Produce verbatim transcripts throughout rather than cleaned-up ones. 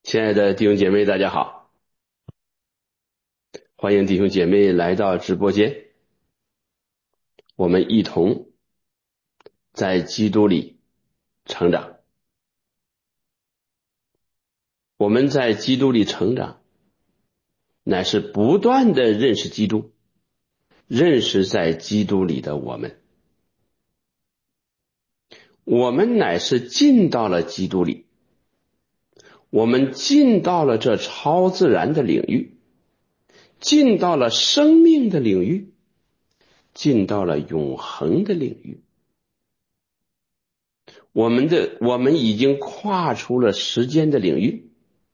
亲爱的弟兄姐妹，大家好，欢迎弟兄姐妹来到直播间，我们一同在基督里成长。我们在基督里成长，乃是不断的认识基督，认识在基督里的我们。我们乃是进到了基督里，我们进到了这超自然的领域，进到了生命的领域，进到了永恒的领域。我们的我们已经跨出了时间的领域，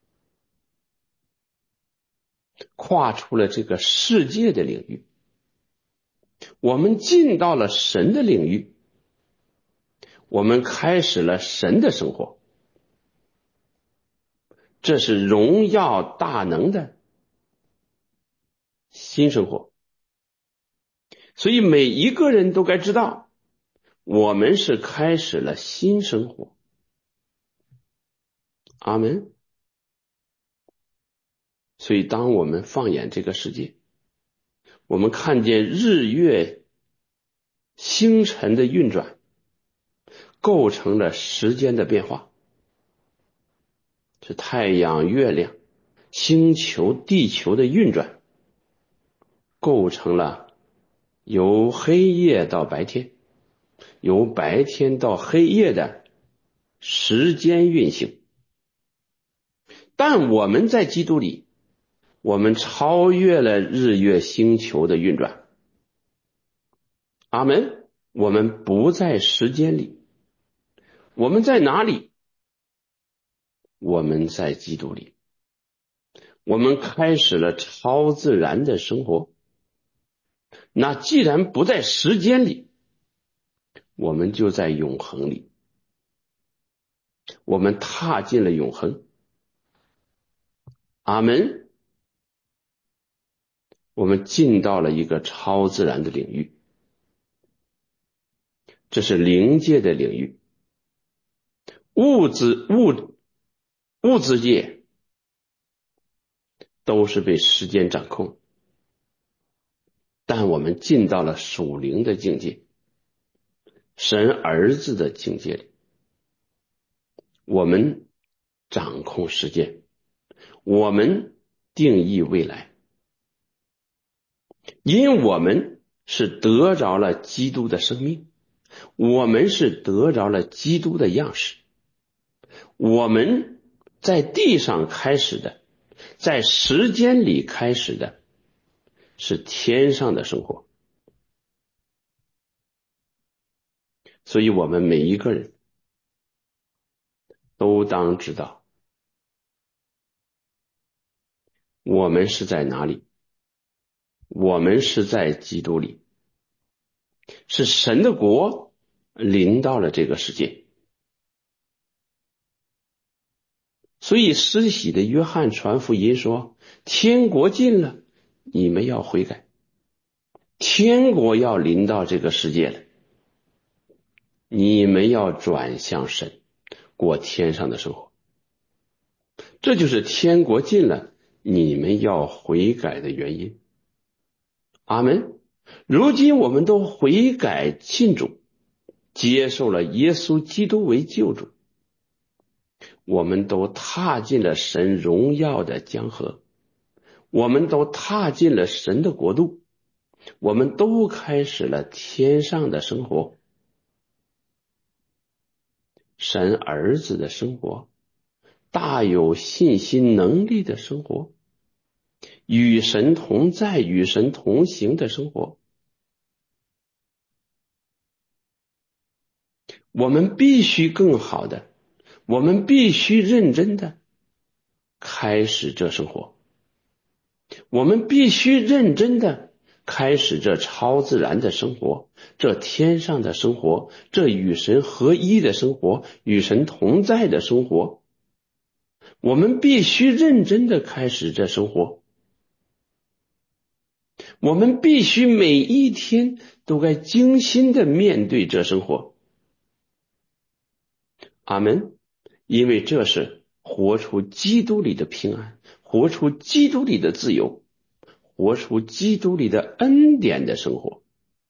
跨出了这个世界的领域，我们进到了神的领域，我们开始了神的生活。这是荣耀大能的新生活。所以每一个人都该知道，我们是开始了新生活。阿们。所以当我们放眼这个世界，我们看见日月星辰的运转，构成了时间的变化，是太阳、月亮、星球、地球的运转，构成了由黑夜到白天，由白天到黑夜的时间运行。但我们在基督里，我们超越了日月星球的运转。阿们。我们不在时间里，我们在哪里？我们在基督里。我们开始了超自然的生活。那既然不在时间里，我们就在永恒里。我们踏进了永恒。阿们。我们进到了一个超自然的领域，这是灵界的领域。物质物物质界都是被时间掌控，但我们进到了属灵的境界，神儿子的境界里，我们掌控时间，我们定义未来，因我们是得着了基督的生命，我们是得着了基督的样式。我们在地上开始的，在时间里开始的，是天上的生活。所以我们每一个人都当知道，我们是在哪里？我们是在基督里，是神的国临到了这个世界。所以施洗的约翰传福音说，天国近了，你们要悔改，天国要临到这个世界了，你们要转向神，过天上的生活。这就是天国近了，你们要悔改的原因。阿们。如今我们都悔改信主，接受了耶稣基督为救主，我们都踏进了神荣耀的江河，我们都踏进了神的国度，我们都开始了天上的生活，神儿子的生活，大有信心能力的生活，与神同在与神同行的生活。我们必须更好的，我们必须认真的开始这生活，我们必须认真的开始这超自然的生活，这天上的生活，这与神合一的生活，与神同在的生活。我们必须认真的开始这生活，我们必须每一天都该精心的面对这生活。阿们。因为这是活出基督里的平安，活出基督里的自由，活出基督里的恩典的生活。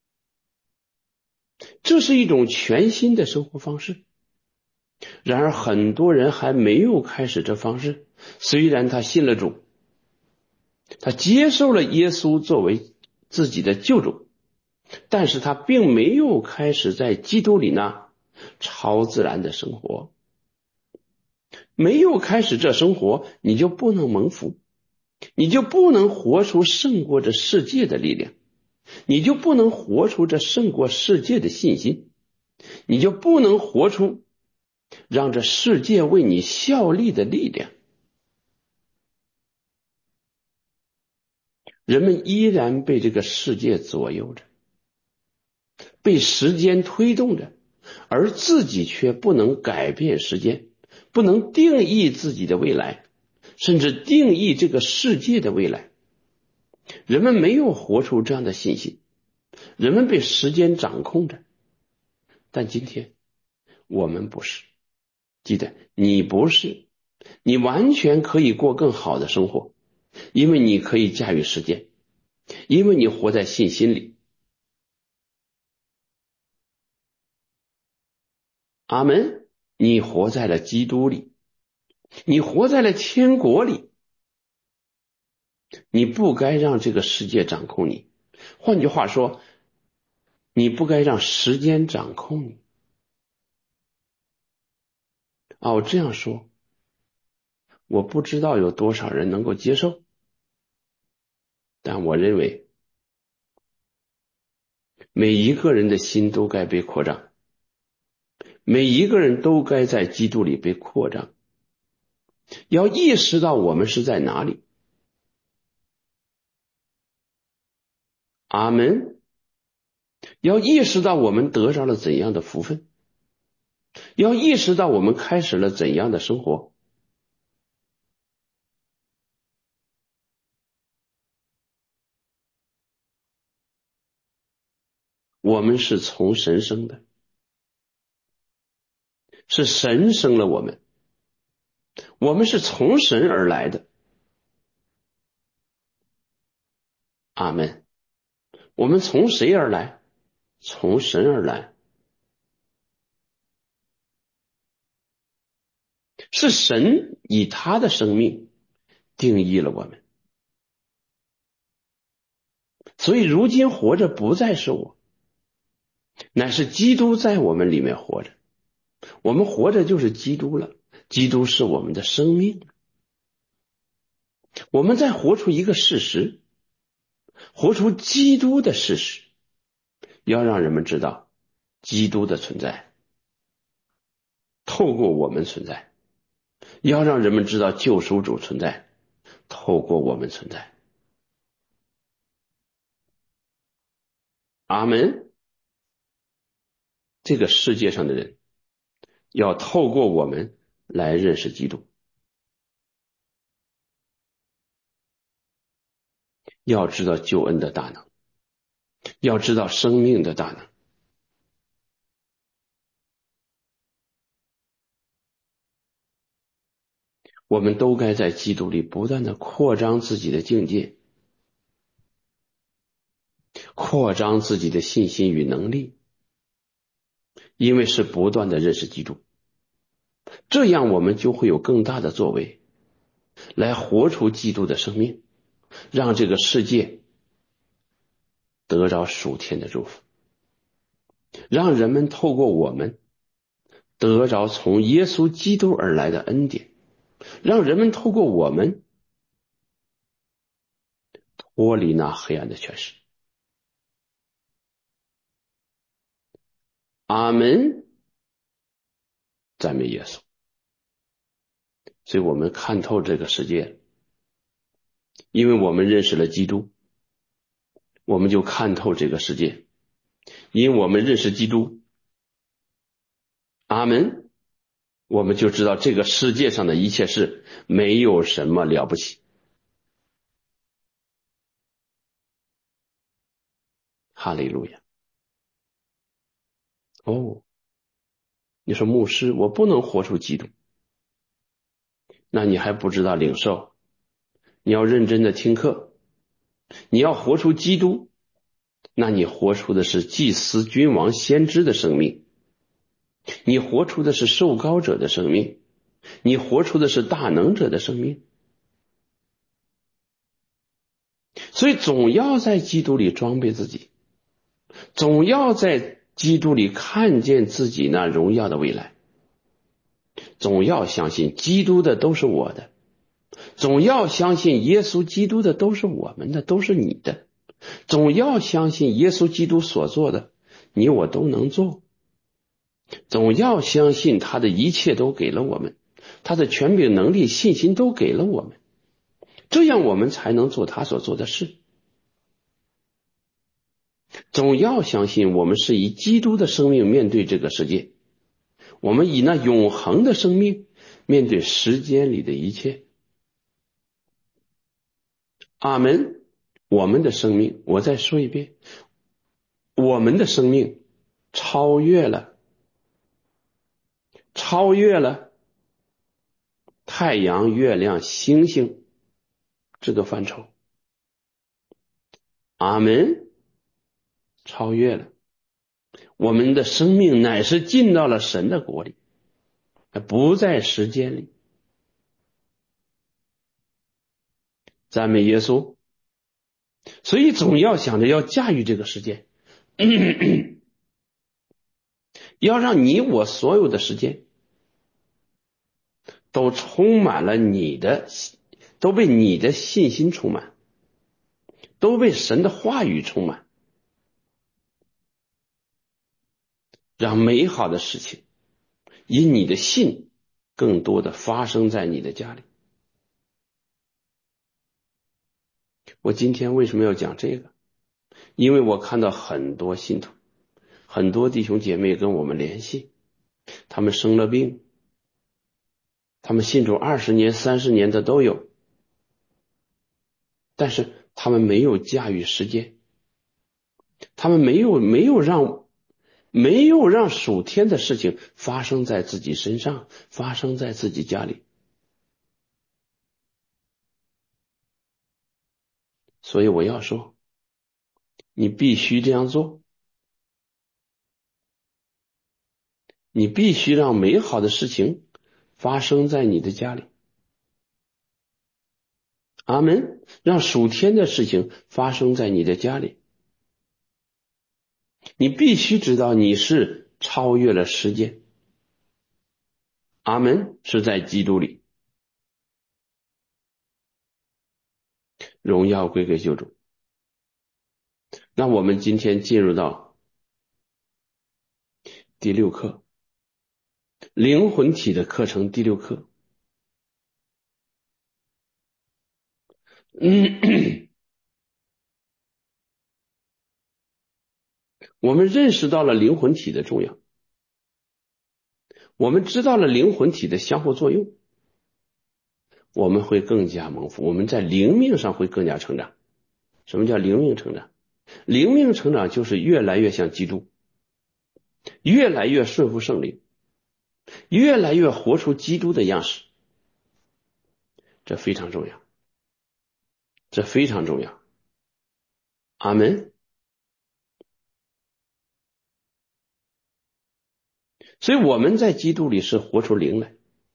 这是一种全新的生活方式。然而很多人还没有开始这方式，虽然他信了主，他接受了耶稣作为自己的救主，但是他并没有开始在基督里呢超自然的生活。没有开始这生活，你就不能蒙福，你就不能活出胜过这世界的力量，你就不能活出这胜过世界的信心，你就不能活出让这世界为你效力的力量。人们依然被这个世界左右着，被时间推动着，而自己却不能改变时间，不能定义自己的未来，甚至定义这个世界的未来。人们没有活出这样的信心，人们被时间掌控着。但今天我们不是，记得你不是，你完全可以过更好的生活，因为你可以驾驭时间，因为你活在信心里。阿们，你活在了基督里，你活在了天国里，你不该让这个世界掌控你。换句话说，你不该让时间掌控你。啊，我这样说，我不知道有多少人能够接受，但我认为每一个人的心都该被扩张，每一个人都该在基督里被扩张。要意识到我们是在哪里。阿们。要意识到我们得着了怎样的福分，要意识到我们开始了怎样的生活。我们是从神生的，是神生了我们，我们是从神而来的。阿们。我们从谁而来？从神而来。是神以他的生命定义了我们。所以如今活着不再是我，乃是基督在我们里面活着。我们活着就是基督了，基督是我们的生命。我们在活出一个事实，活出基督的事实，要让人们知道基督的存在，透过我们存在，要让人们知道救赎主存在，透过我们存在。阿们。这个世界上的人要透过我们来认识基督，要知道救恩的大能，要知道生命的大能。我们都该在基督里不断的扩张自己的境界，扩张自己的信心与能力，因为是不断的认识基督，这样我们就会有更大的作为，来活出基督的生命，让这个世界得着属天的祝福，让人们透过我们得着从耶稣基督而来的恩典，让人们透过我们脱离那黑暗的权势。阿们。赞美耶稣。所以我们看透这个世界，因为我们认识了基督，我们就看透这个世界，因为我们认识基督。阿们。我们就知道这个世界上的一切事没有什么了不起。哈利路亚。哦，你说牧师，我不能活出基督。 那你还不知道领受，你要认真的听课，你要活出基督，那你活出的是祭司、君王、先知的生命，你活出的是受膏者的生命，你活出的是大能者的生命。所以总要在基督里装备自己，总要在基督里看见自己那荣耀的未来，总要相信基督的都是我的，总要相信耶稣基督的都是我们的，都是你的，总要相信耶稣基督所做的你我都能做，总要相信他的一切都给了我们，他的权柄、能力、信心都给了我们，这样我们才能做他所做的事。总要相信我们是以基督的生命面对这个世界，我们以那永恒的生命面对时间里的一切。阿们。我们的生命，我再说一遍，我们的生命超越了超越了太阳、月亮、星星这个范畴。阿们。超越了，我们的生命乃是进到了神的国里，不在时间里。赞美耶稣。所以总要想着要驾驭这个时间，要让你我所有的时间都充满了你的，都被你的信心充满，都被神的话语充满，让美好的事情以你的信更多的发生在你的家里。我今天为什么要讲这个？因为我看到很多信徒，很多弟兄姐妹跟我们联系，他们生了病，他们信主二十年、三十年的都有，但是他们没有驾驭时间，他们没有没有让没有让属天的事情发生在自己身上，发生在自己家里。所以我要说，你必须这样做，你必须让美好的事情发生在你的家里。阿们。让属天的事情发生在你的家里。你必须知道你是超越了时间。阿们。是在基督里。荣耀归给救主。那我们今天进入到第六课，灵魂体的课程第六课。嗯，我们认识到了灵魂体的重要，我们知道了灵魂体的相互作用，我们会更加蒙福，我们在灵命上会更加成长。什么叫灵命成长？灵命成长就是越来越像基督，越来越顺服圣灵，越来越活出基督的样式。这非常重要，这非常重要。阿们。所以我们在基督里是活出灵来。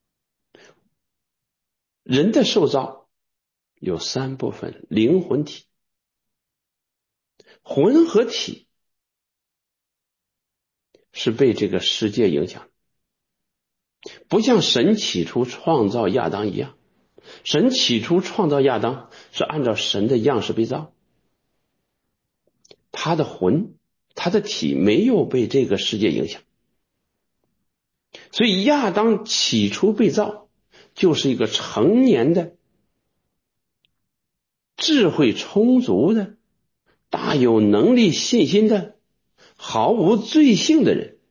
人的受造有三部分，灵魂体。魂和体是被这个世界影响，不像神起初创造亚当一样，神起初创造亚当是按照神的样式被造，他的魂他的体没有被这个世界影响，所以亚当起初被造就是一个成年的智慧充足的大有能力信心的毫无罪性的人，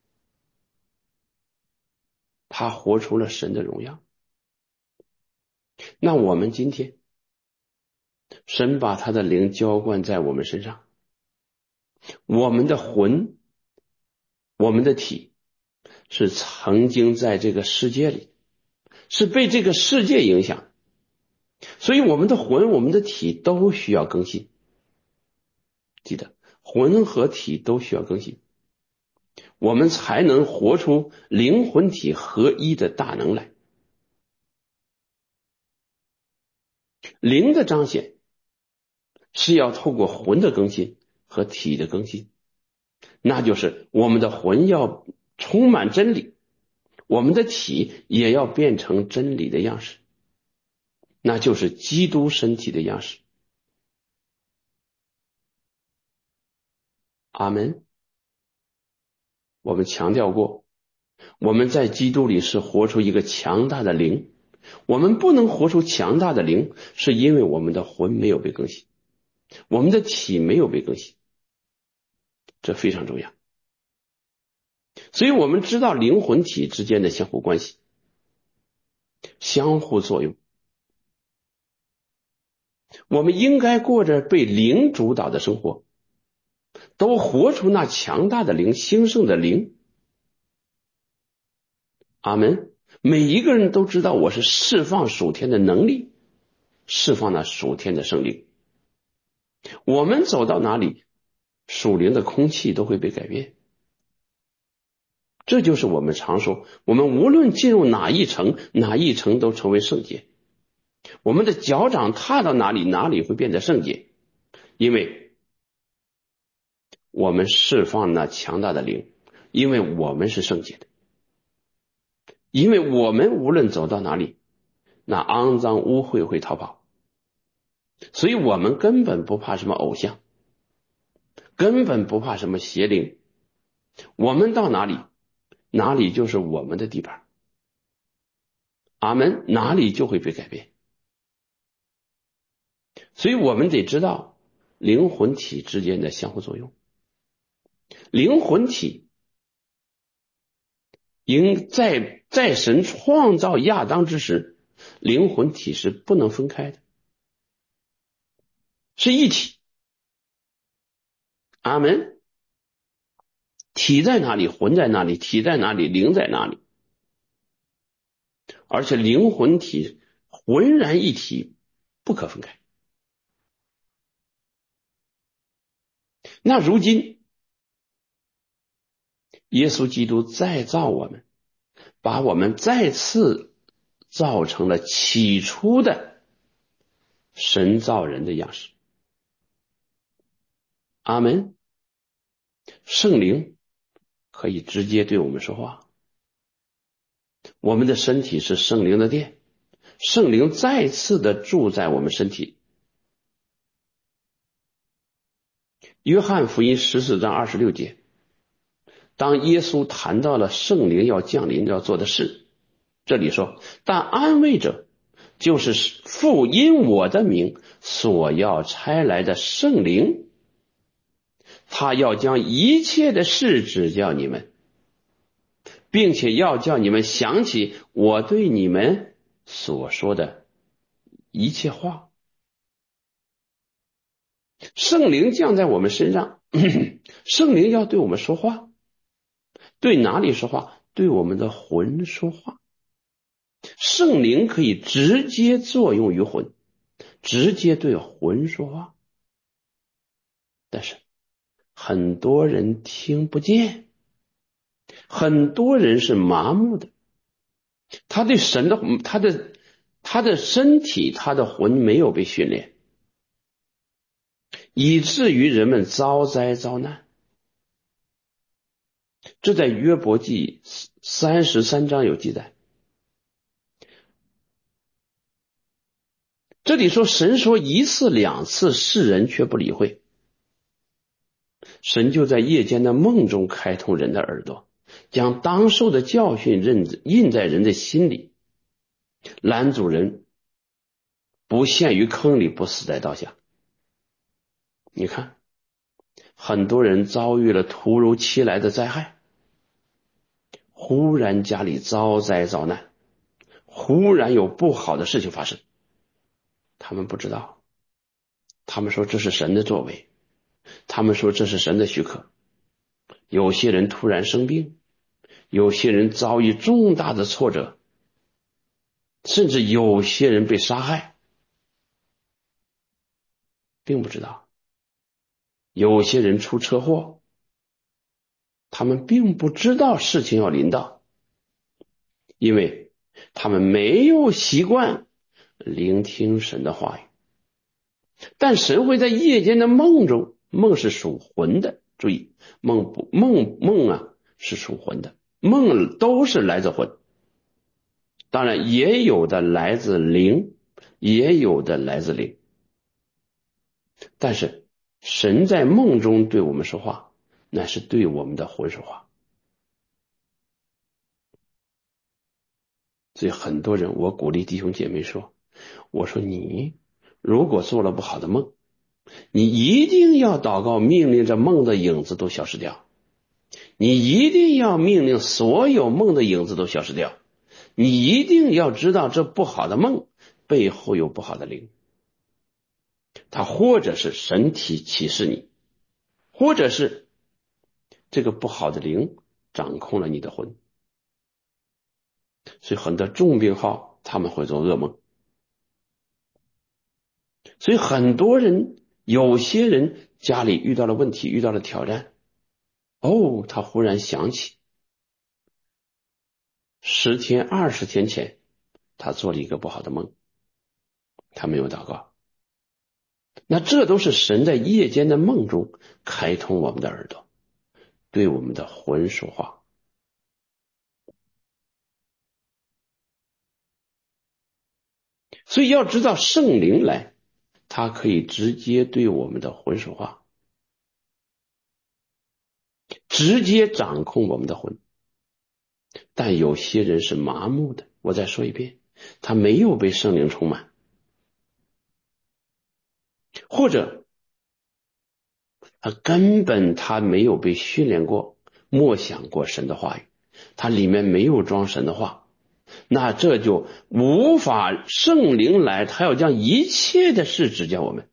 他活出了神的荣耀。那我们今天神把他的灵浇灌在我们身上，我们的魂我们的体是曾经在这个世界里是被这个世界影响。所以我们的魂，我们的体都需要更新。记得，魂和体都需要更新，我们才能活出灵魂体合一的大能来。灵的彰显是要透过魂的更新和体的更新，那就是我们的魂要充满真理，我们的体也要变成真理的样式，那就是基督身体的样式。阿们。我们强调过，我们在基督里是活出一个强大的灵，我们不能活出强大的灵，是因为我们的魂没有被更新，我们的体没有被更新，这非常重要。所以我们知道灵魂体之间的相互关系，相互作用，我们应该过着被灵主导的生活，都活出那强大的灵，兴盛的灵。阿们。每一个人都知道我是释放属天的能力，释放那属天的圣灵，我们走到哪里，属灵的空气都会被改变。这就是我们常说，我们无论进入哪一层，哪一层都成为圣洁。我们的脚掌踏到哪里，哪里会变得圣洁，因为我们释放那强大的灵，因为我们是圣洁的，因为我们无论走到哪里，那肮脏污秽会逃跑，所以我们根本不怕什么偶像，根本不怕什么邪灵，我们到哪里，哪里就是我们的地盘，阿们，哪里就会被改变。所以我们得知道灵魂体之间的相互作用。灵魂体应在在神创造亚当之时，灵魂体是不能分开的，是一体。阿们。体在哪里，魂在哪里，体在哪里，灵在哪里，而且灵魂体浑然一体，不可分开。那如今耶稣基督再造我们，把我们再次造成了起初的神造人的样式。阿们。圣灵可以直接对我们说话，我们的身体是圣灵的殿，圣灵再次的住在我们身体。约翰福音十四章二十六节，当耶稣谈到了圣灵要降临要做的事，这里说，但安慰者就是父因我的名所要差来的圣灵，他要将一切的事指教你们，并且要叫你们想起我对你们所说的一切话。圣灵降在我们身上，圣灵要对我们说话，对哪里说话？对我们的魂说话。圣灵可以直接作用于魂，直接对魂说话，但是很多人听不见，很多人是麻木的，他对神的他的他的身体他的魂没有被训练，以至于人们遭灾遭难。这在约伯记三十三章有记载。这里说神说一次两次，世人却不理会，神就在夜间的梦中开通人的耳朵，将当受的教训印在人的心里，拦阻人不陷于坑里，不死在刀下。你看，很多人遭遇了突如其来的灾害，忽然家里遭灾遭难，忽然有不好的事情发生，他们不知道，他们说这是神的作为，他们说这是神的许可。有些人突然生病，有些人遭遇重大的挫折， 甚至有些人被杀害，并不知道。有些人出车祸，他们并不知道事情要临到，因为他们没有习惯聆听神的话语。但神会在夜间的梦中，梦是属魂的，注意，梦不梦梦啊是属魂的，梦都是来自魂，当然也有的来自灵，也有的来自灵。但是神在梦中对我们说话，那是对我们的魂说话。所以很多人，我鼓励弟兄姐妹说，我说你如果做了不好的梦，你一定要祷告，命令这梦的影子都消失掉。你一定要命令所有梦的影子都消失掉。你一定要知道这不好的梦背后有不好的灵，它或者是神体启示你，或者是这个不好的灵掌控了你的魂。所以很多重病号他们会做噩梦。所以很多人，有些人家里遇到了问题，遇到了挑战，哦，他忽然想起十天二十天前他做了一个不好的梦，他没有祷告。那这都是神在夜间的梦中开通我们的耳朵，对我们的魂说话。所以要知道圣灵来，他可以直接对我们的魂说话，直接掌控我们的魂。但有些人是麻木的，我再说一遍，他没有被圣灵充满，或者他根本他没有被训练过，默想过神的话语，他里面没有装神的话，那这就无法圣灵来，他要将一切的事指教我们，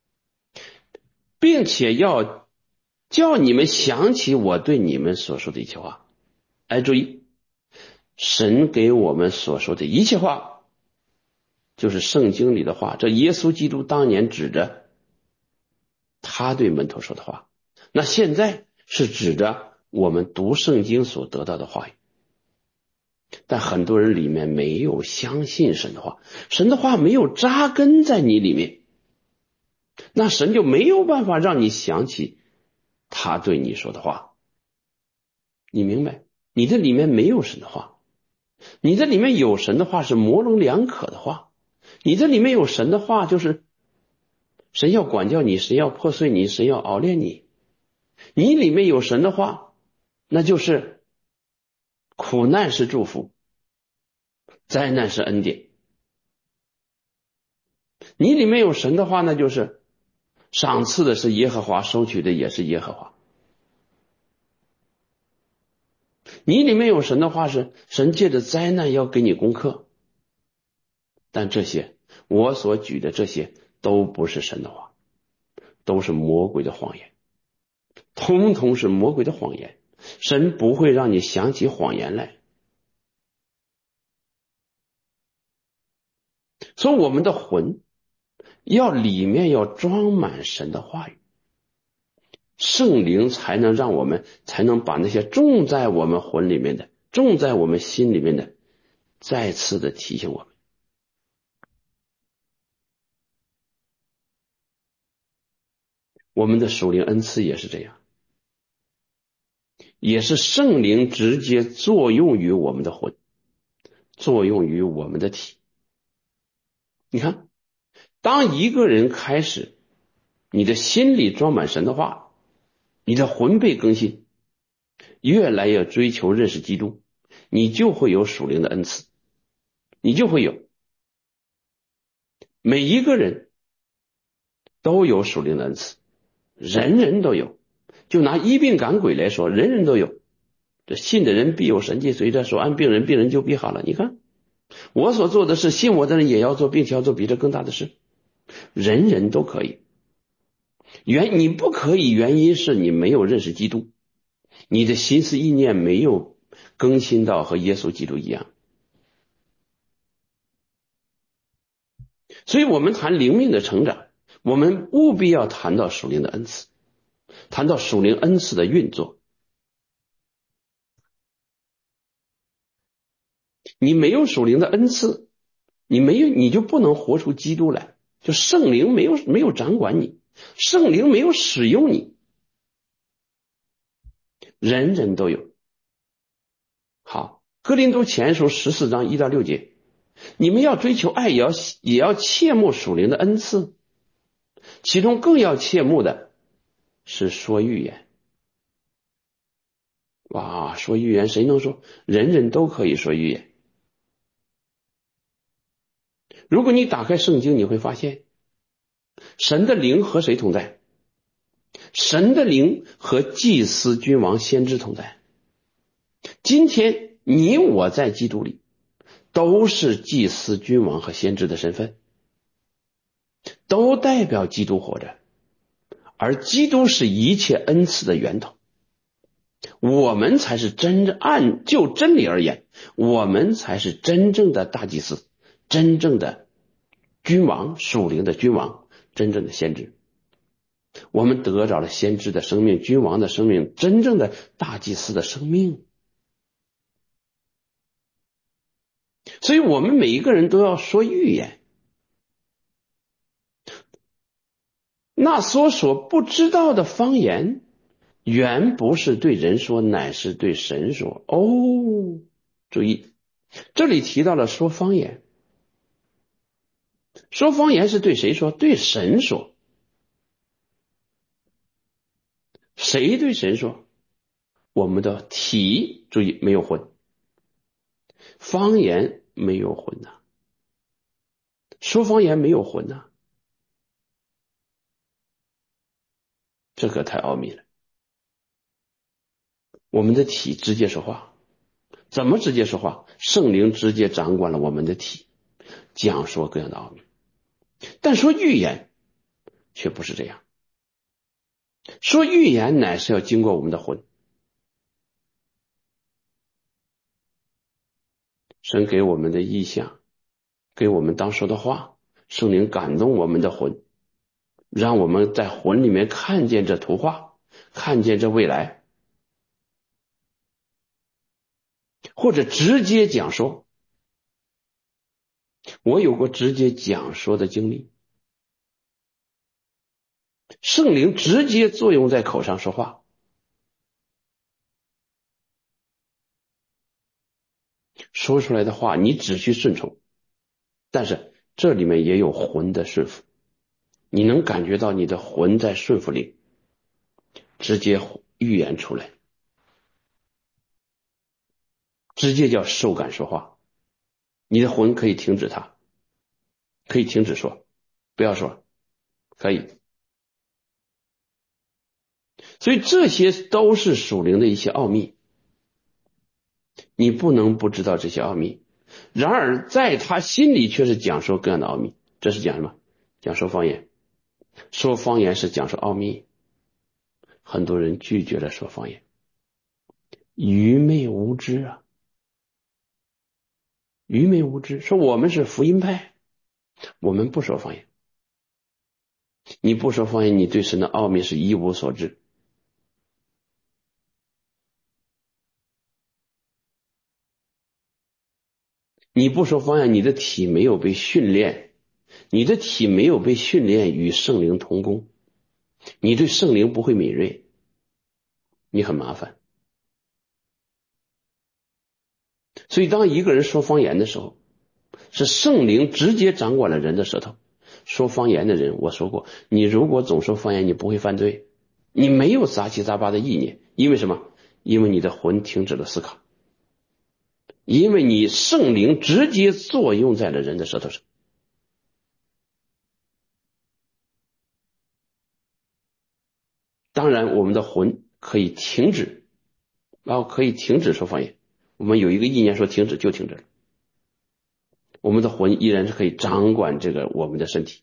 并且要叫你们想起我对你们所说的一切话。哎，注意，神给我们所说的一切话就是圣经里的话，这耶稣基督当年指着他对门徒说的话，那现在是指着我们读圣经所得到的话语。但很多人里面没有相信神的话，神的话没有扎根在你里面，那神就没有办法让你想起他对你说的话。你明白？你这里面没有神的话，你这里面有神的话是模棱两可的话，你这里面有神的话就是神要管教你，神要破碎你，神要熬炼你。你里面有神的话，那就是苦难是祝福，灾难是恩典。你里面有神的话，那就是赏赐的是耶和华，收取的也是耶和华。你里面有神的话，是神借着灾难要给你功课。但这些我所举的这些都不是神的话，都是魔鬼的谎言，通通是魔鬼的谎言。神不会让你想起谎言来。所以我们的魂要里面要装满神的话语，圣灵才能让我们才能把那些种在我们魂里面的，种在我们心里面的，再次的提醒我们。我们的属灵恩赐也是这样，也是圣灵直接作用于我们的魂，作用于我们的体。你看，当一个人开始你的心里装满神的话，你的魂被更新，越来越追求认识基督，你就会有属灵的恩赐，你就会有。每一个人都有属灵的恩赐，人人都有。就拿医病赶鬼来说，人人都有。这信的人必有神迹随着，手按病人，病人就必好了。你看我所做的事，信我的人也要做，并且要做比这更大的事。人人都可以。原你不可以，原因是你没有认识基督，你的心思意念没有更新到和耶稣基督一样。 所以我们谈灵命的成长，我们务必要谈到属灵的恩赐，谈到属灵恩赐的运作。你没有属灵的恩赐，你没有，你就不能活出基督来。就圣灵没有没有掌管你，圣灵没有使用你，人人都有。好，哥林多前书十四章一到六节，你们要追求爱，也要也要切慕属灵的恩赐，其中更要切慕的是说预言。哇，说预言谁能说？人人都可以说预言。如果你打开圣经，你会发现神的灵和谁同在？神的灵和祭司、君王、先知同在。今天你我在基督里都是祭司、君王和先知的身份，都代表基督活着，而基督是一切恩赐的源头。我们才是真正，按就真理而言，我们才是真正的大祭司，真正的君王，属灵的君王，真正的先知。我们得着了先知的生命，君王的生命，真正的大祭司的生命。所以我们每一个人都要说预言。那所所不知道的方言，原不是对人说，乃是对神说。哦，注意，这里提到了说方言。说方言是对谁说？对神说。谁对神说？我们的体，注意没有魂，方言没有魂呐、啊，说方言没有魂呐、啊，这可太奥秘了。我们的体直接说话，怎么直接说话？圣灵直接掌管了我们的体，讲说各样的奥秘。但说预言却不是这样，说预言乃是要经过我们的魂。神给我们的意象，给我们当说的话，圣灵感动我们的魂，让我们在魂里面看见这图画，看见这未来，或者直接讲说。我有过直接讲说的经历，圣灵直接作用在口上说话，说出来的话你只需顺从，但是这里面也有魂的顺服，你能感觉到你的魂在顺服灵，直接预言出来，直接叫受感说话。你的魂可以停止它，可以停止说，不要说，可以。所以这些都是属灵的一些奥秘，你不能不知道这些奥秘。然而在他心里却是讲说各样的奥秘。这是讲什么？讲说方言。说方言是讲说奥秘，很多人拒绝了说方言，愚昧无知啊，愚昧无知。说我们是福音派，我们不说方言。你不说方言，你对神的奥秘是一无所知。你不说方言，你的体没有被训练，你的体没有被训练与圣灵同工，你对圣灵不会敏锐，你很麻烦。所以当一个人说方言的时候，是圣灵直接掌管了人的舌头。说方言的人，我说过，你如果总说方言，你不会犯罪，你没有杂七杂八的意念。因为什么？因为你的魂停止了思考，因为你圣灵直接作用在了人的舌头上。当然我们的魂可以停止，然后可以停止说方言，我们有一个意念说停止就停止了，我们的魂依然是可以掌管这个我们的身体。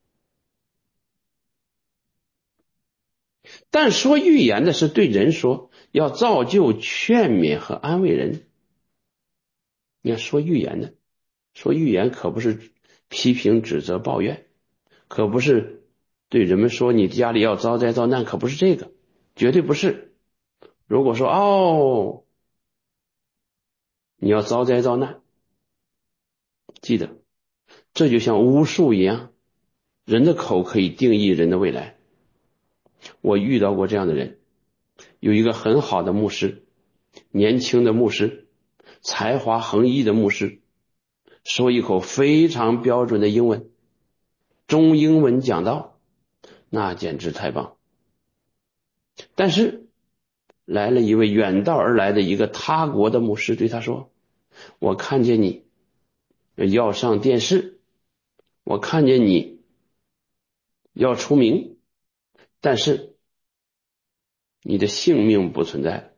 但说预言的是对人说，要造就、劝勉和安慰人。你看说预言的，说预言可不是批评、指责、抱怨，可不是对人们说你家里要遭灾遭难，可不是这个，绝对不是。如果说哦，你要遭灾遭难，记得这就像巫术一样，人的口可以定义人的未来。我遇到过这样的人，有一个很好的牧师，年轻的牧师，才华横溢的牧师，说一口非常标准的英文，中英文讲道，那简直太棒。但是来了一位远道而来的一个他国的牧师，对他说，我看见你要上电视，我看见你要出名，但是你的性命不存在。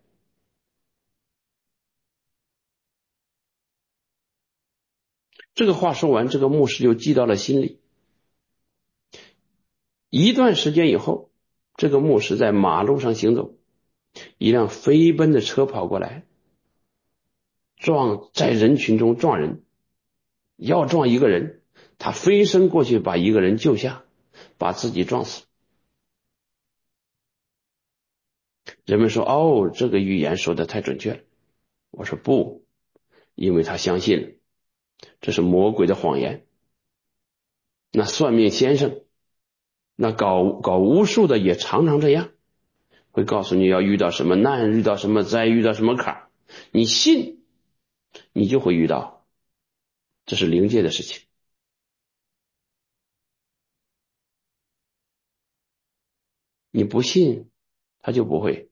这个话说完，这个牧师就记到了心里。一段时间以后，这个牧师在马路上行走，一辆飞奔的车跑过来，撞在人群中撞人，要撞一个人，他飞身过去把一个人救下，把自己撞死。人们说，哦，这个预言说的太准确了。我说不，因为他相信了，这是魔鬼的谎言。那算命先生，那搞搞巫术的也常常这样，会告诉你要遇到什么难，遇到什么灾，遇到什么坎，你信你就会遇到，这是灵界的事情。你不信他就不会。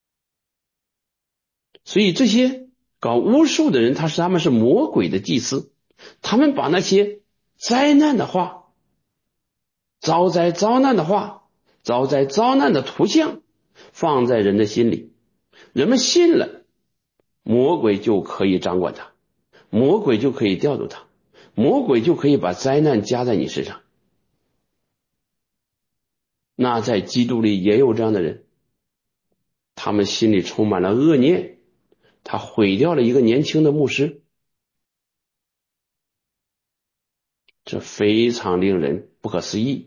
所以这些搞巫术的人，他是他们是魔鬼的祭司，他们把那些灾难的话，遭灾遭难的话，遭灾遭难的图像放在人的心里，人们信了，魔鬼就可以掌管他，魔鬼就可以调度他，魔鬼就可以把灾难加在你身上。那在基督里也有这样的人，他们心里充满了恶念，他毁掉了一个年轻的牧师，这非常令人不可思议。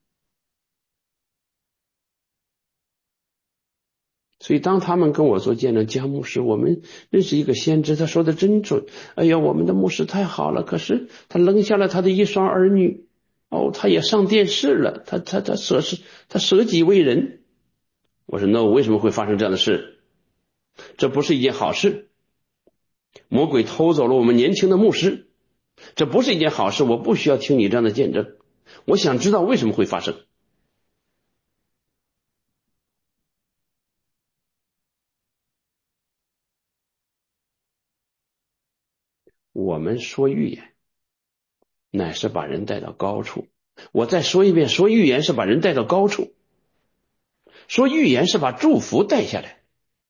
所以当他们跟我做见证，江牧师，我们认识一个先知，他说的真准，哎呀，我们的牧师太好了，可是他扔下了他的一双儿女，哦，他也上电视了，他他他舍是他舍己为人。我说 no， 为什么会发生这样的事？这不是一件好事。魔鬼偷走了我们年轻的牧师，这不是一件好事。我不需要听你这样的见证，我想知道为什么会发生。我们说预言乃是把人带到高处，我再说一遍，说预言是把人带到高处，说预言是把祝福带下来。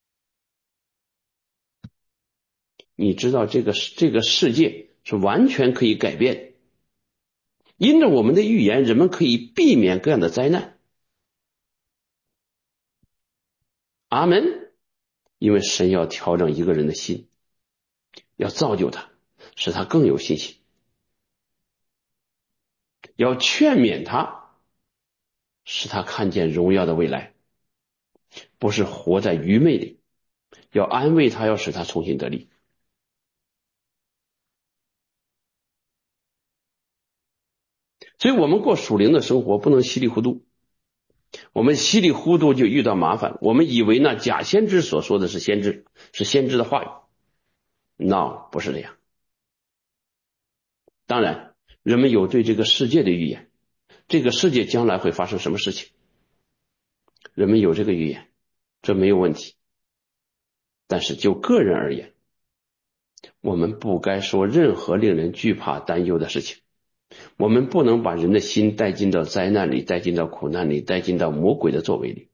你知道这个这个世界是完全可以改变，因着我们的预言，人们可以避免各样的灾难。阿门。因为神要调整一个人的心，要造就他，使他更有信心，要劝勉他，使他看见荣耀的未来，不是活在愚昧里，要安慰他，要使他重新得力。所以我们过属灵的生活不能稀里糊涂，我们稀里糊涂就遇到麻烦，我们以为那假先知所说的是先知，是先知的话语。No， 不是这样。当然人们有对这个世界的预言，这个世界将来会发生什么事情，人们有这个预言，这没有问题。但是就个人而言，我们不该说任何令人惧怕担忧的事情，我们不能把人的心带进到灾难里，带进到苦难里，带进到魔鬼的作为里，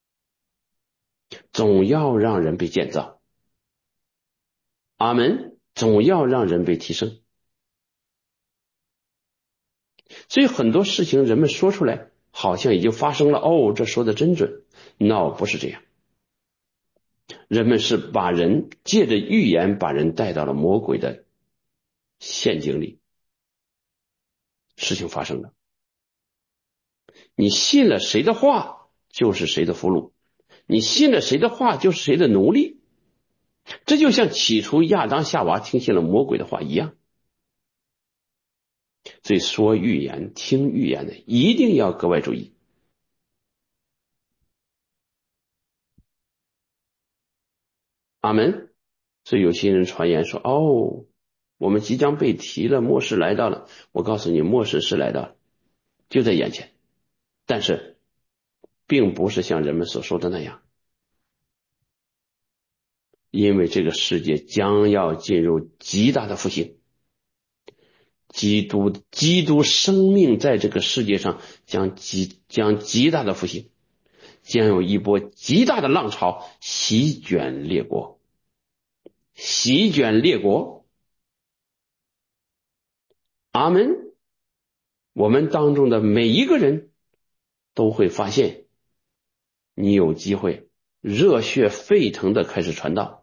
总要让人被建造。阿们。总要让人被提升。所以很多事情人们说出来好像已经发生了，哦，这说的真准。 No， 不是这样。人们是把人借着预言把人带到了魔鬼的陷阱里。 事情发生的。你信了谁的话，就是谁的俘虏；你信了谁的话，就是谁的奴隶。这就像起初亚当夏娃听信了魔鬼的话一样。所以说预言、听预言的一定要格外注意。阿门。所以有些人传言说，哦，我们即将被提了，末世来到了。我告诉你，末世是来到了，就在眼前。但是并不是像人们所说的那样，因为这个世界将要进入极大的复兴，基督基督生命在这个世界上将极将极大的复兴，将有一波极大的浪潮席卷列国，席卷列国。阿们。我们当中的每一个人都会发现，你有机会热血沸腾的开始传道。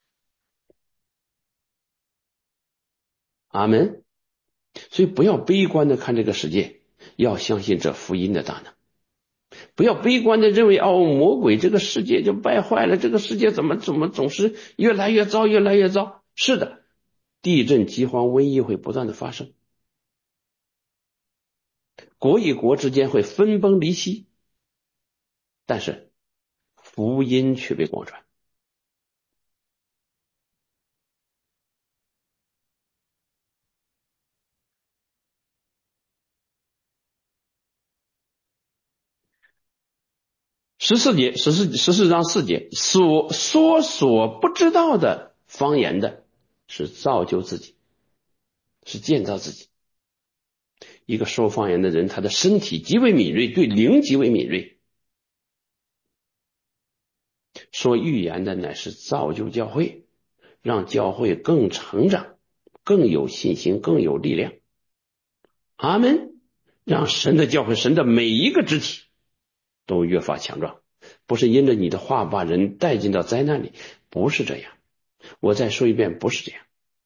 阿们。所以不要悲观的看这个世界，要相信这福音的大能。不要悲观的认为，哦，魔鬼这个世界就败坏了，这个世界怎么怎么总是越来越糟，越来越糟。是的，地震、饥荒、瘟疫会不断的发生，国与国之间会分崩离析，但是福音却被广传。十四节，十四十四章四节，所说所不知道的方言的，是造就自己，是建造自己。一个说方言的人，他的身体极为敏锐，对灵极为敏锐。说预言的乃是造就教会，让教会更成长，更有信心，更有力量。阿们。让神的教会，神的每一个肢体都越发强壮，不是因着你的话把人带进到灾难里，不是这样。我再说一遍，不是这样。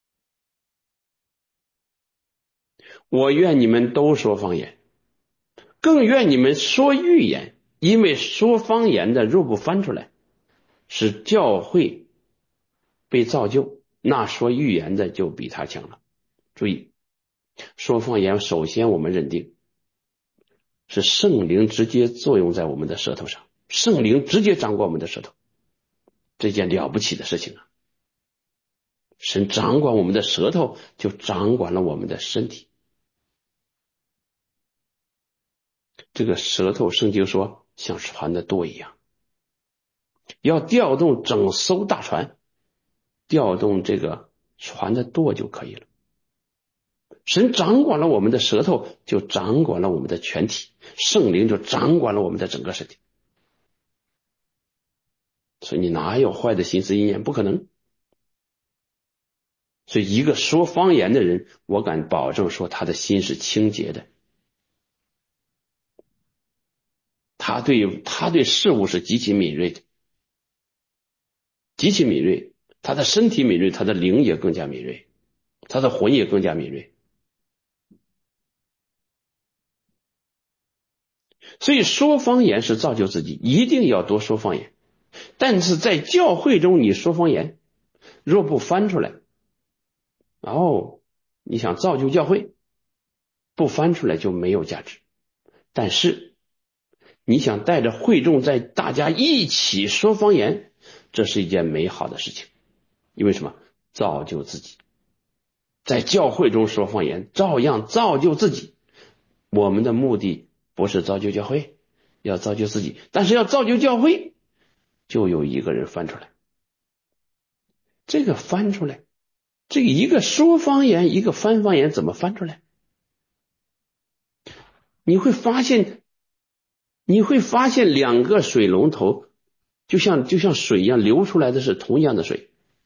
我愿你们都说方言，更愿你们说预言，因为说方言的若不翻出来，使教会被造就，那说预言的就比他强了。注意，说方言首先我们认定是圣灵直接作用在我们的舌头上，圣灵直接掌管我们的舌头，这件了不起的事情啊！神掌管我们的舌头，就掌管了我们的身体。这个舌头，圣经说像船的舵一样，要调动整艘大船，调动这个船的舵就可以了。神掌管了我们的舌头，就掌管了我们的全体，圣灵就掌管了我们的整个身体。所以你哪有坏的心思意念？不可能。所以一个说方言的人，我敢保证说他的心是清洁的，他对他对事物是极其敏锐的，极其敏锐。他的身体敏锐，他的灵也更加敏锐，他的魂也更加敏锐。所以说方言是造就自己，一定要多说方言。但是在教会中你说方言，若不翻出来，哦，你想造就教会，不翻出来就没有价值。但是你想带着会众在大家一起说方言，这是一件美好的事情。因为什么？造就自己。在教会中说方言，照样造就自己。我们的目的不是造就教会，要造就自己。但是要造就教会，就有一个人翻出来。这个翻出来，这个一个说方言，一个翻方言，怎么翻出来？你会发现，你会发现两个水龙头就像就像水一样，流出来的是同样的水。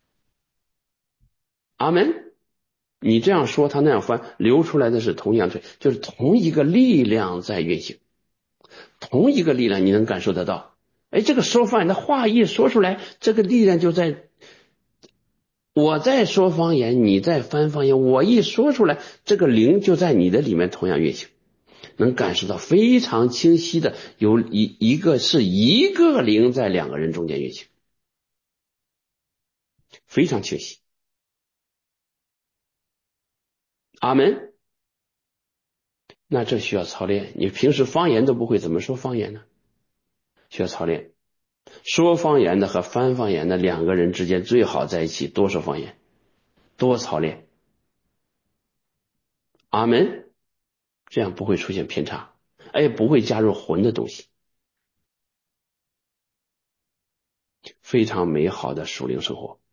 阿们。你这样说，他那样翻，流出来的是同样的水，就是同一个力量在运行，同一个力量你能感受得到。哎，这个说方言的话一说出来，这个力量就在我在说方言，你在翻方言，我一说出来，这个灵就在你的里面同样运行，能感受到非常清晰的，有一一个是一个灵在两个人中间运行，非常清晰。阿门。那这需要操练，你平时方言都不会，怎么说方言呢？需要操练。说方言的和翻方言的两个人之间最好在一起多说方言，多操练。阿门。这样不会出现偏差，也不会加入混的东西，非常美好的属灵生活，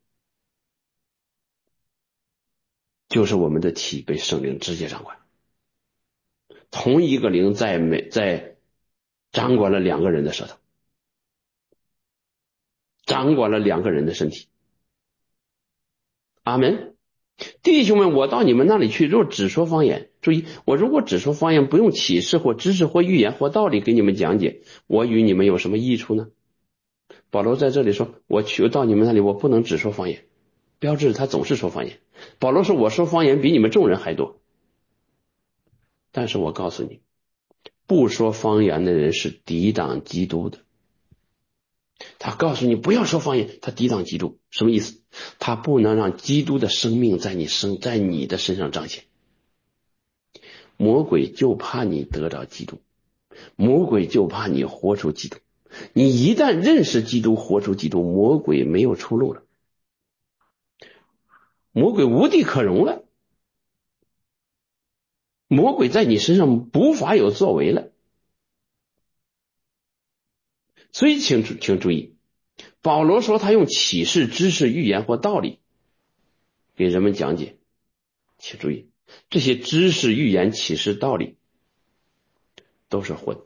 就是我们的体被圣灵直接掌管，同一个灵在每在掌管了两个人的舌头，掌管了两个人的身体。阿门。弟兄们，我到你们那里去，若只说方言，注意，我如果只说方言，不用启示或知识或预言或道理给你们讲解，我与你们有什么益处呢？保罗在这里说，我去到你们那里，我不能只说方言，标志他总是说方言。保罗说，我说方言比你们众人还多，但是我告诉你，不说方言的人是抵挡基督的。他告诉你不要说方言，他抵挡基督，什么意思？他不能让基督的生命在你身在你的身上彰显。魔鬼就怕你得着基督，魔鬼就怕你活出基督。你一旦认识基督，活出基督，魔鬼没有出路了，魔鬼无地可容了，魔鬼在你身上无法有作为了。所以请请注意，保罗说他用启示、知识、预言或道理给人们讲解，请注意，这些知识、预言、启示、道理都是混，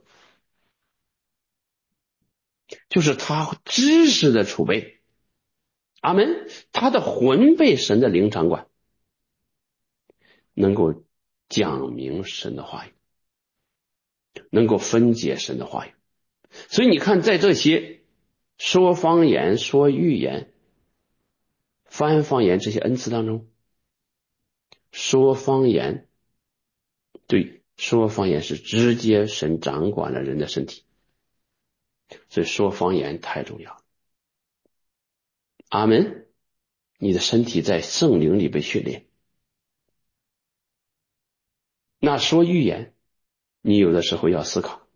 就是他知识的储备。阿门。他的魂被神的灵掌管，能够讲明神的话语，能够分解神的话语。所以你看，在这些说方言、说预言、翻方言这些恩赐当中，说方言，对，说方言是直接神掌管了人的身体，所以说方言太重要了。阿门。你的身体在圣灵里被训练。那说预言，你有的时候要思考，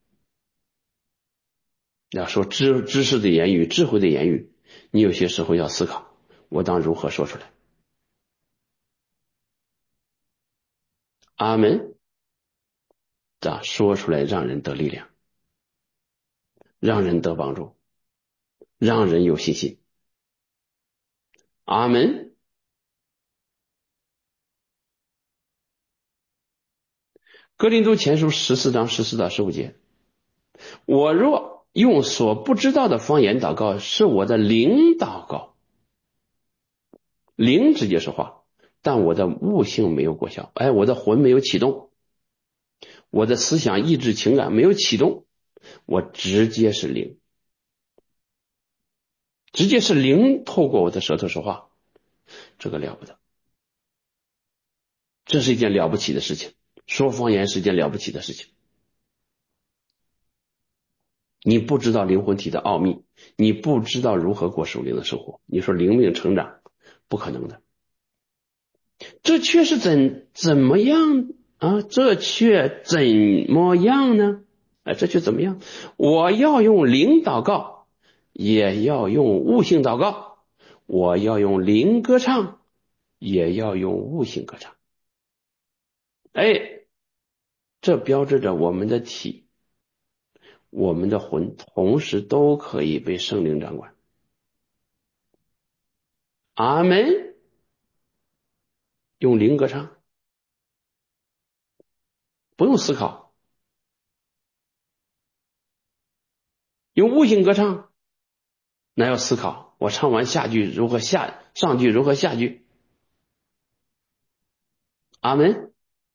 要说知知识的言语、智慧的言语，你有些时候要思考，我当如何说出来。阿门。这说出来让人得力量，让人得帮助，让人有信心。阿门。哥林多前书十四章十四到十五节，我若用所不知道的方言祷告，是我的灵祷告，灵直接说话，但我的悟性没有果效，哎，我的魂没有启动，我的思想、意志、情感没有启动，我直接是灵，直接是灵透过我的舌头说话，这个了不得，这是一件了不起的事情。说方言是一件了不起的事情。你不知道灵魂体的奥秘，你不知道如何过属灵的生活，你说灵命成长，不可能的。这却是怎怎么样啊？这却怎么样呢？哎，这却怎么样？我要用灵祷告，也要用悟性祷告；我要用灵歌唱，也要用悟性歌唱。哎，这标志着我们的体、我们的魂同时都可以被圣灵掌管。阿门。用灵歌唱，不用思考；用悟性歌唱，那要思考。我唱完下句如何下，上句如何下句。阿门。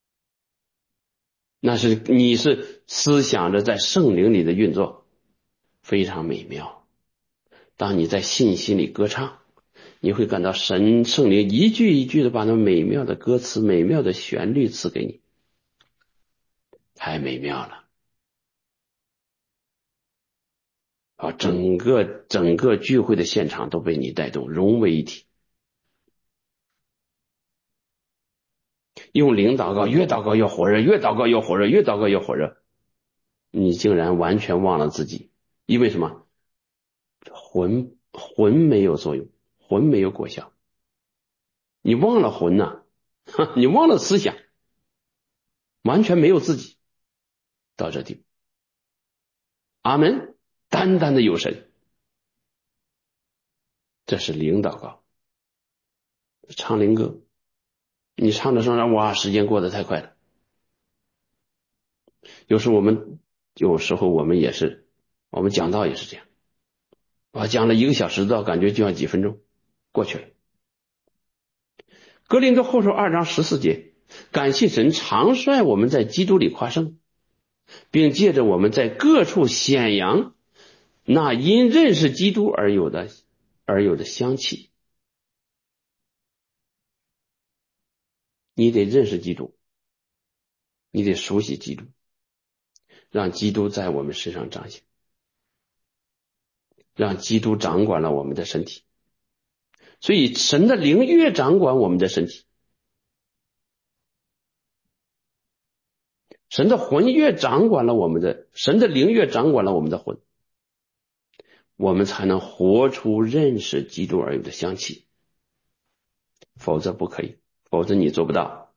那是你是思想着在圣灵里的运作，非常美妙。当你在信心里歌唱， 你会感到神圣灵一句一句的把那美妙的歌词、美妙的旋律赐给你，太美妙了啊！整个整个聚会的现场都被你带动，融为一体。用灵祷告，越祷告越火热，越祷告越火热，越祷告越火热，你竟然完全忘了自己，因为什么？魂魂没有作用，魂没有果效，你忘了魂呐、啊，你忘了思想，完全没有自己，到这地步。阿门，单单的有神，这是灵祷告。唱灵歌，你唱的时候，哇，时间过得太快了。有时我们，有时候我们也是，我们讲道也是这样，我讲了一个小时道，感觉就像几分钟过去了。哥林多后书二章十四节，感谢神常率我们在基督里夸胜，并借着我们在各处显扬那因认识基督而有的而有的香气。你得认识基督，你得熟悉基督，让基督在我们身上彰显，让基督掌管了我们的身体。所以神的灵越掌管我们的身体，神的魂越掌管了我们的，神的灵越掌管了我们的魂，我们才能活出认识基督而有的香气，否则不可以，否则你做不到。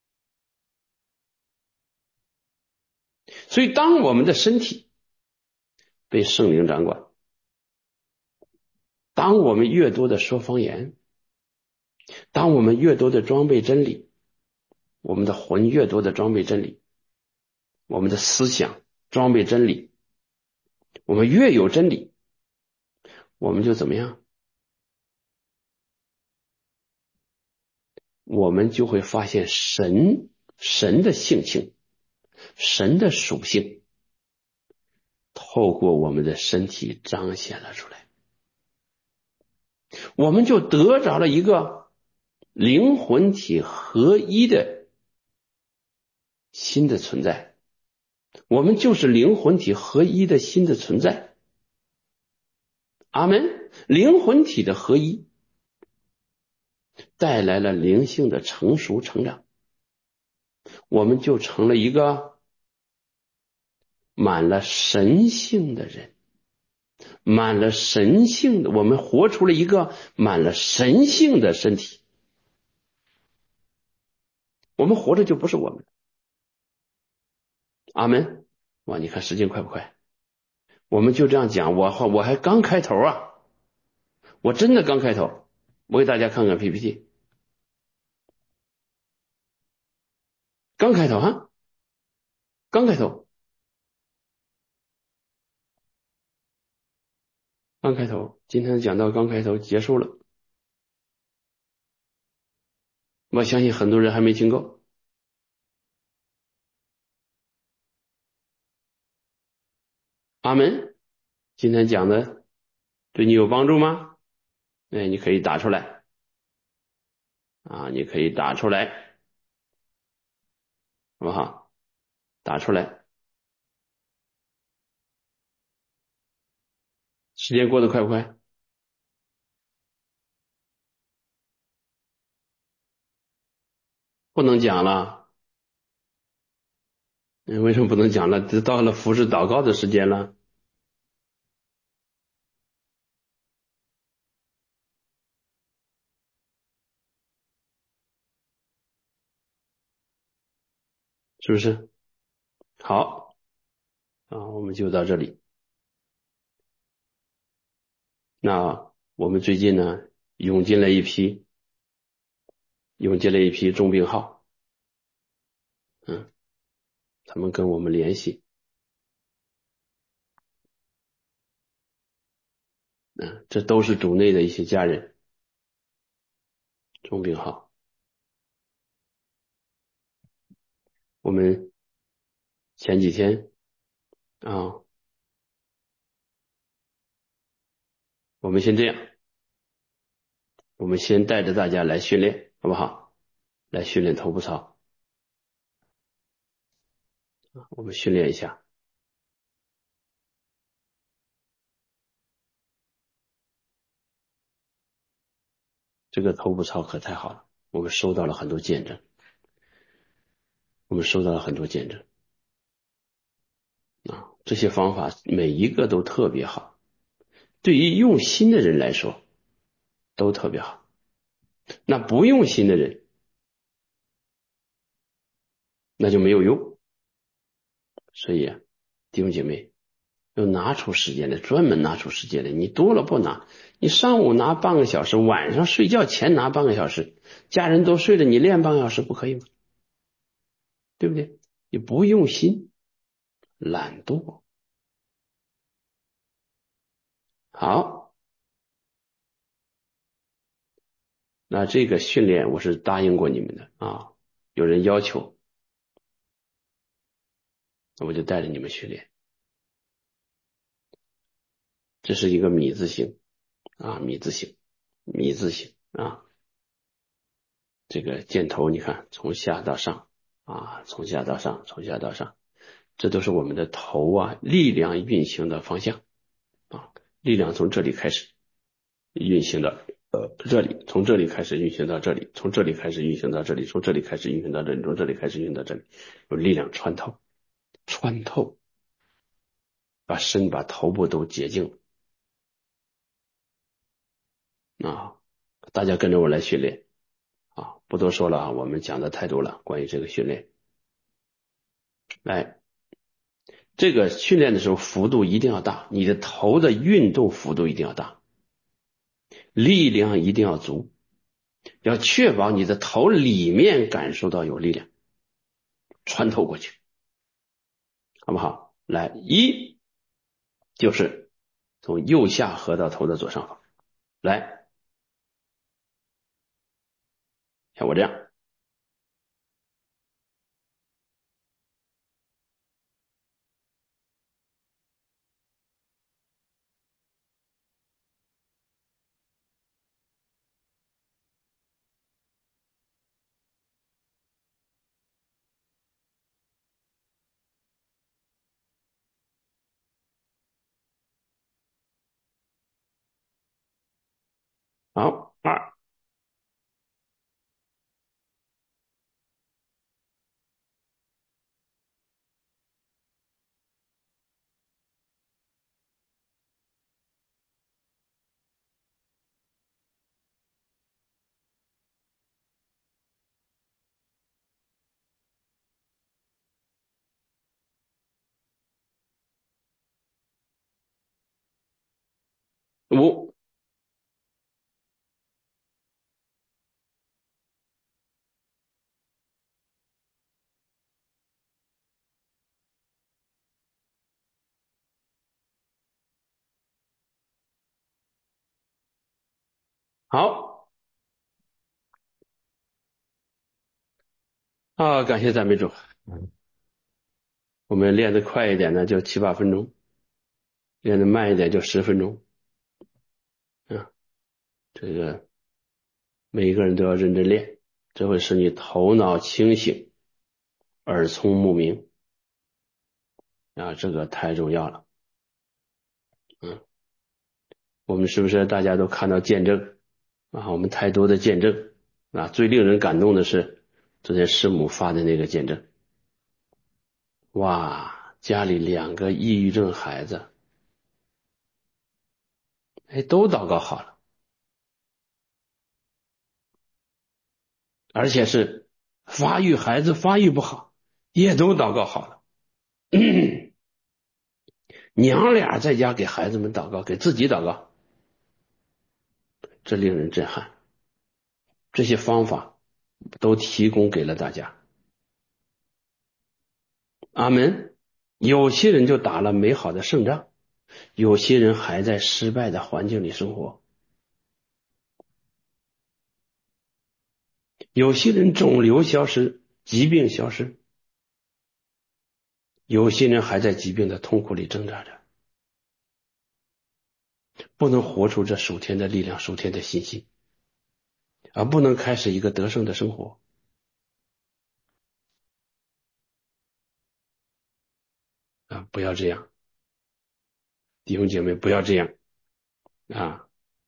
所以当我们的身体被圣灵掌管，当我们越多的说方言，当我们越多的装备真理，我们的魂越多的装备真理，我们的思想装备真理，我们越有真理，我们就怎么样？我们就会发现神神的性情，神的属性透过我们的身体彰显了出来，我们就得着了一个灵魂体合一的新的存在，我们就是灵魂体合一的新的存在。阿门。灵魂体的合一带来了灵性的成熟成长，我们就成了一个满了神性的人，满了神性的，我们活出了一个满了神性的身体，我们活着就不是我们。阿门。哇，你看时间快不快？我们就这样讲，我我还刚开头啊，我真的刚开头，我给大家看看 P P T， 刚开头哈，刚开头，刚开头，今天讲到刚开头结束了，我相信很多人还没听够。阿门。今天讲的对你有帮助吗？哎，你可以打出来啊，你可以打出来，好不好？打出来。时间过得快不快？不能讲了。为什么不能讲了？这到了服侍祷告的时间了，是不是？好啊，我们就到这里。那我们最近呢，涌进了一批，涌进了一批重病号，嗯，他们跟我们联系，嗯，这都是主内的一些家人，重病号。我们前几天啊，我们先这样， 我们先带着大家来训练，好不好？来训练头部操，我们训练一下。这个头部操可太好了，我们收到了很多见证，我们收到了很多见证啊！这些方法每一个都特别好，对于用心的人来说都特别好。那不用心的人，那就没有用。所以啊，弟兄姐妹，要拿出时间来，专门拿出时间来。你多了不拿，你上午拿半个小时，晚上睡觉前拿半个小时，家人都睡了，你练半个小时不可以吗？对不对？你不用心，懒惰。好，那这个训练我是答应过你们的啊，有人要求，那我就带着你们训练。这是一个米字形啊，米字形，米字形啊。这个箭头你看从下到上啊，从下到上，从下到上，这都是我们的头啊力量运行的方向啊，力量从这里开始运行到呃这里，从这里开始运行到这里，从这里开始运行到这里，从这里开始运行到这里，从这里开始运行到这里，有力量穿透，穿透，把身把头部都洁净了啊！大家跟着我来训练啊，不多说了啊，我们讲的太多了，关于这个训练，来。这个训练的时候幅度一定要大，你的头的运动幅度一定要大，力量一定要足，要确保你的头里面感受到有力量穿透过去，好不好？来，一就是从右下颌到头的左上方，来，像我这样，好，二，五，好啊，感谢赞美主。我们练得快一点呢，就七八分钟；练得慢一点就十分钟。啊，这个每一个人都要认真练，这会使你头脑清醒，耳聪目明啊，这个太重要了。嗯，我们是不是大家都看到见证啊？我们太多的见证啊，最令人感动的是昨天师母发的那个见证，哇，家里两个抑郁症孩子，哎，都祷告好了，而且是发育孩子发育不好，也都祷告好了。娘俩在家给孩子们祷告，给自己祷告，这令人震撼。这些方法都提供给了大家。阿门。有些人就打了美好的胜仗，有些人还在失败的环境里生活，有些人肿瘤消失，疾病消失，有些人还在疾病的痛苦里挣扎着，不能活出这属天的力量，属天的信心。 而不能开始一个得胜的生活啊！不要这样，弟兄姐妹，不要这样啊！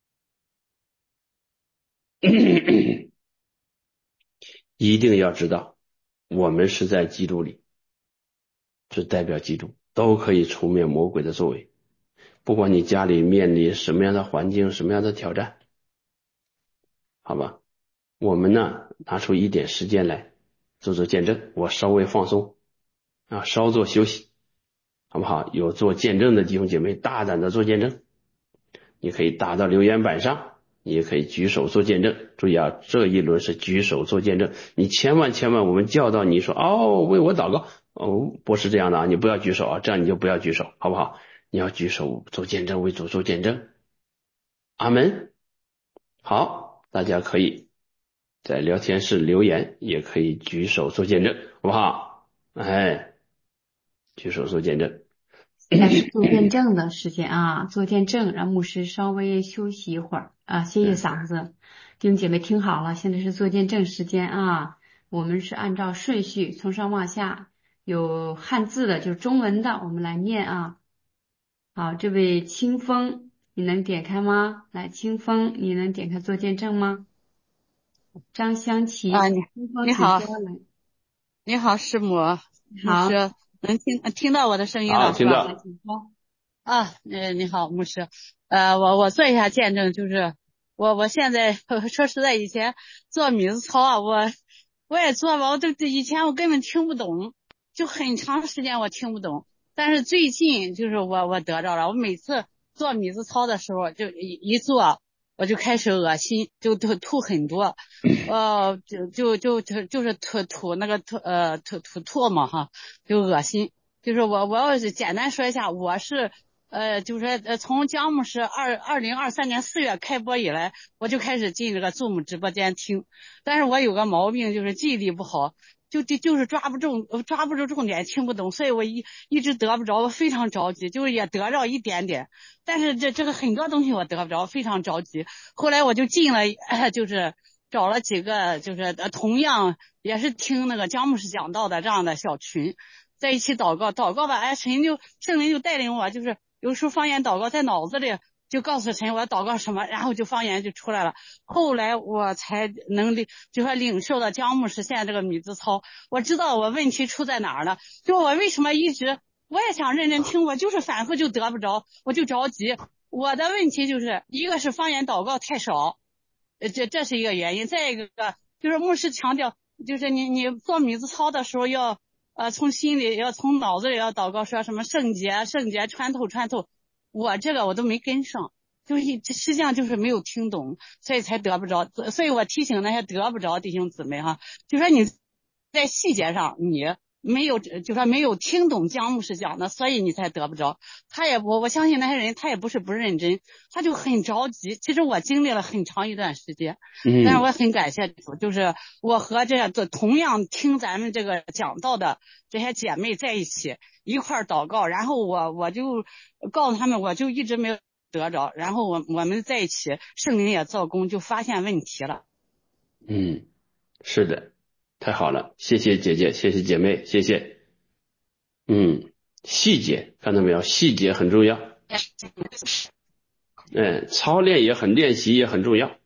一定要知道，我们是在基督里，是代表基督，都可以除灭魔鬼的作为。不管你家里面临什么样的环境，什么样的挑战，好吧，我们呢拿出一点时间来做做见证，我稍微放松啊，稍作休息，好不好？有做见证的弟兄姐妹，大胆的做见证，你可以打到留言板上，你也可以举手做见证。注意啊，这一轮是举手做见证，你千万千万，我们教导你说哦，为我祷告哦，不是这样的啊，你不要举手啊，这样你就不要举手，好不好？你要举手做见证，为主做见证。阿门。好，大家可以在聊天室留言，也可以举手做见证，好不好？哎，举手做见证。 现在是做见证的时间啊，做见证，让牧师稍微休息一会儿啊，歇歇嗓子。弟兄姐妹听好了，现在是做见证时间啊，我们是按照顺序从上往下，有汉字的，就是中文的，我们来念啊。好，这位清风，你能点开吗？来，清风，你能点开做见证吗？张香啊， 琪， 你清风， 你好， 请说来。 你好，师母，牧好， 师，能听听到我的声音好， 了是吧？ 来， 听到。 请说。 啊，呃，你好，牧师，呃，我我做一下见证，就是我我现在说实在，以前做米字操啊，我我也做吧，我都以前我根本听不懂，就很长时间我听不懂，但是最近就是我我得着了，我每次做米字操的时候，就一一做我就开始恶心，就吐吐很多。呃，就就就就就是吐吐那个吐呃吐吐唾沫哈，就恶心。就是我我要是简单说一下，我是呃就是呃从姜母是二二零二三年四月开播以来，我就开始进这个 Zoom 直播间听，但是我有个毛病就是记忆力不好，就就就是抓不中抓不住重点，听不懂，所以我一一直得不着，我非常着急，就是也得着一点点，但是这这个很多东西我得不着，非常着急。后来我就进了，呃、就是找了几个就是呃同样也是听那个姜牧师讲道的这样的小群，在一起祷告，祷告吧，哎，神就圣灵就带领我，就是有时候方言祷告在脑子里就告诉神我要祷告什么，然后就方言就出来了。后来我才能领，就说领受到姜牧师现在这个米字操，我知道我问题出在哪儿了，就我为什么一直我也想认真听，我就是反复就得不着，我就着急。我的问题就是一个是方言祷告太少。呃，这这是一个原因。再一个就是牧师强调，就是你你做米字操的时候要呃从心里要从脑子里要祷告，说什么圣洁圣洁穿透穿透，我这个我都没跟上，就是一实际上就是没有听懂，所以才得不着。所以我提醒那些得不着弟兄姊妹哈，就说你在细节上你没有，就说没有听懂姜牧师讲的，所以你才得不着。他也我我相信那些人他也不是不认真，他就很着急。其实我经历了很长一段时间，但是我很感谢主，就是我和这样的同样听咱们这个讲道的这些姐妹在一起一块祷告，然后我我就告诉他们，我就一直没有得着，然后我我们在一起圣灵也造工，就发现问题了。 嗯，是的，太好了，谢谢姐姐，谢谢姐妹，谢谢。嗯，细节看到没有？细节很重要。嗯，操练也很，练习也很重要。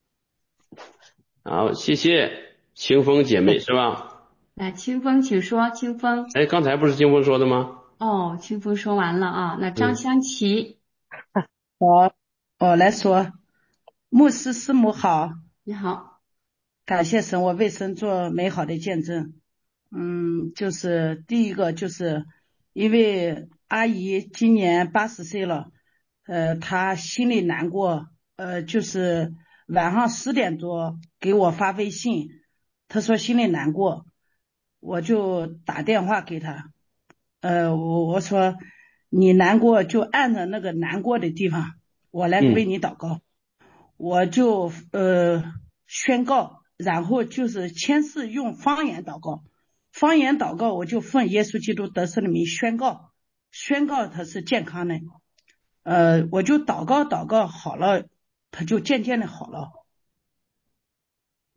好，谢谢清风姐妹是吧？ 来，清风，请说，清风。 哎，刚才不是清风说的吗？ 哦，清风说完了啊，那张嗯， 香琪， 我我来说，牧师师母好， 你好。 感谢神，我为神做美好的见证。嗯，就是第一个，就是因为阿姨今年八十岁了，呃，她心里难过，呃，就是晚上十点多给我发微信，她说心里难过，我就打电话给她，呃，我我说你难过就按着那个难过的地方，我来为嗯， 你祷告。我就呃宣告，然后就是先是用方言祷告，方言祷告我就奉耶稣基督得胜的名宣告，宣告他是健康的，呃，我就祷告祷告好了，他就渐渐的好了。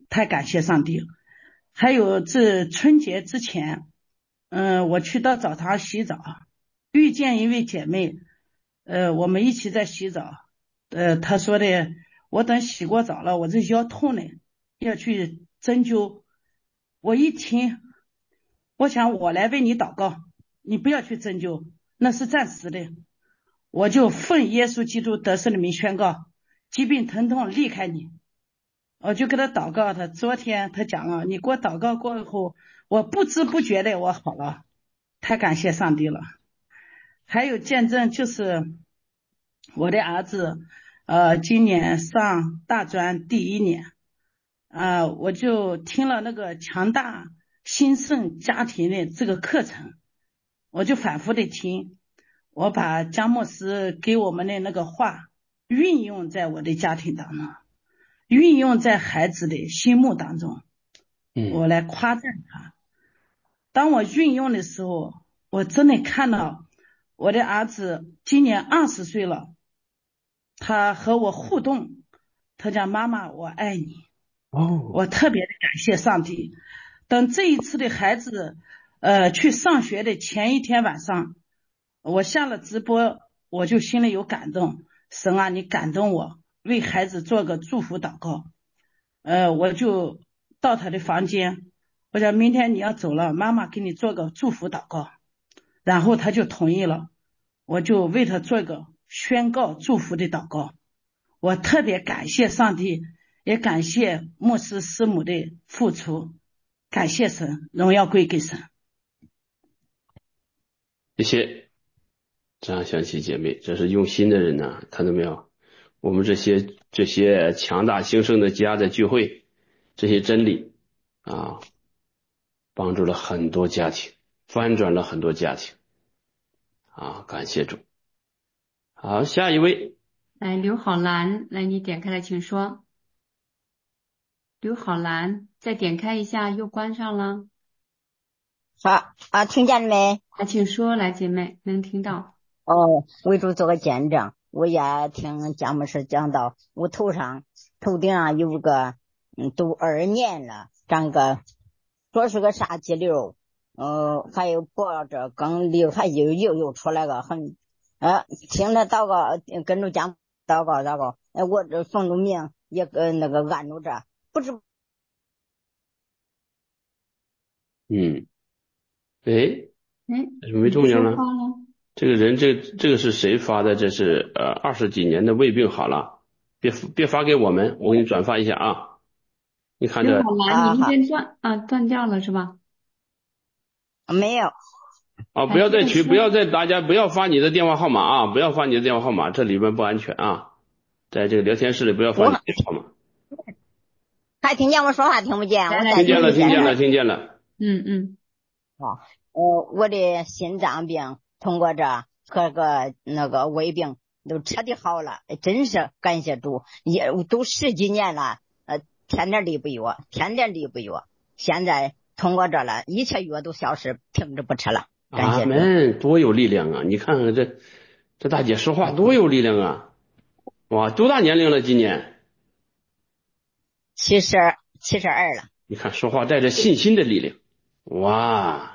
太感谢上帝了。还有这春节之前，嗯，我去到澡堂洗澡，遇见一位姐妹，呃，我们一起在洗澡，呃，她说的，我等洗过澡了，我这腰痛呢，要去针灸。我一听，我想我来为你祷告，你不要去针灸，那是暂时的。我就奉耶稣基督得胜的名宣告，疾病疼痛离开你。我就跟他祷告，他昨天他讲了，你给我祷告过后，我不知不觉的我好了，太感谢上帝了。还有见证就是我的儿子，呃，今年上大专第一年，啊、呃，我就听了那个强大兴盛家庭的这个课程，我就反复的听，我把姜牧师给我们的那个话运用在我的家庭当中，运用在孩子的心目当中，我来夸赞他。当我运用的时候，我真的看到我的儿子今年二十岁了，他和我互动，他讲妈妈我爱你。 哦， 我特别的感谢上帝。等这一次的孩子呃去上学的前一天晚上，我下了直播，我就心里有感动，神啊你感动我，为孩子做个祝福祷告。呃我就到他的房间，我讲明天你要走了，妈妈给你做个祝福祷告。然后他就同意了，我就为他做个宣告祝福的祷告。我特别感谢上帝，也感谢牧师师母的付出，感谢神，荣耀归给神。 谢谢张香琪姐妹，这是用心的人呐、啊，看到没有？我们这些这些强大兴盛的家的聚会，这些真理啊，帮助了很多家庭，翻转了很多家庭啊，感谢主。好，下一位， 来，刘好兰，来，你点开了，请说。刘好兰，再点开一下，又关上了。 好啊，听见了没？ 啊，请说，来，姐妹，能听到。 哦，为主做个见证，我也听姜牧师讲到，我头上头顶上有个，嗯，都二年了，长个，说是个啥肌瘤，呃，还有脖子更瘤，还有又又出来个很，呃，听着祷告，跟着姜祷告祷告，哎，我这奉着名也跟那个按着这，不知。 嗯，哎， 哎， 怎么没动静了？ 说话了。 这个人，这这个是谁发的？这是呃二十几年的胃病好了，别别发给我们，我给你转发一下啊。你看这刘好兰，你那边断啊断掉了是吧？ 没有。 啊，不要再取，不要再大家不要发你的电话号码啊，不要发你的电话号码，这里边不安全啊，在这个聊天室里不要发你的电话号码。 还听见我说话听不见？我听见了，听见了，听见了。 嗯嗯。 哦，呃，我的心脏病通过这和个那个胃病都彻底好了，真是感谢主，也都十几年了，呃，天天离不药，天天离不药，现在通过这了，一切药都消失，停止不吃了。感谢主。 阿门，多有力量啊！你看看这这大姐说话多有力量啊！哇，多大年龄了？今年七十七十二了。 你看说话带着信心的力量，哇！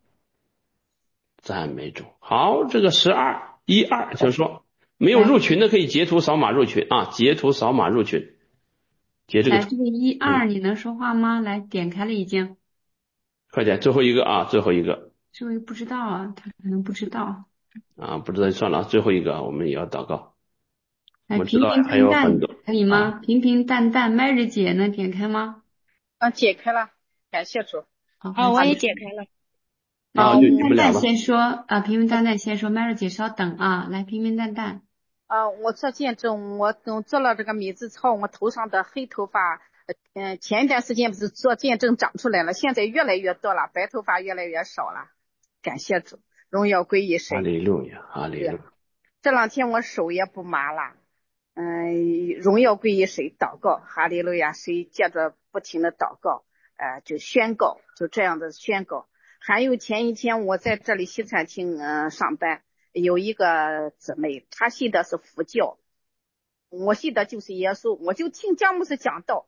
赞美主。好，这个十二一二，请说。没有入群的可以截图扫码入群啊，截图扫码入群。截这个图。 来，这个一二你能说话吗？来，点开了已经。 快点，最后一个啊，最后一个。 这位不知道啊，他可能不知道。 啊，不知道就算了，最后一个我们也要祷告。 来， 我知道平还有很多， 可以吗？ 啊、 平平淡淡，麦日姐能点开吗？ 啊，解开了，感谢主。 好， 啊，我也解开了。 啊， 平就你们俩吧。 平淡淡先说啊，平平淡淡先说，麦日姐稍等啊，来，平平淡淡。 啊，我做见证，我等做了这个米字操，我头上的黑头发，嗯、呃，前一段时间不是做见证长出来了，现在越来越多了，白头发越来越少了，感谢主，荣耀归于神。 哈利路亚，哈利路亚。 这两天我手也不麻了，嗯、呃，荣耀归于谁？祷告，哈利路亚，谁接着不停的祷告，呃，就宣告，就这样的宣告。还有前一天我在这里西餐厅嗯、呃、上班，有一个姊妹，她信的是佛教，我信的就是耶稣，我就听姜牧师讲道，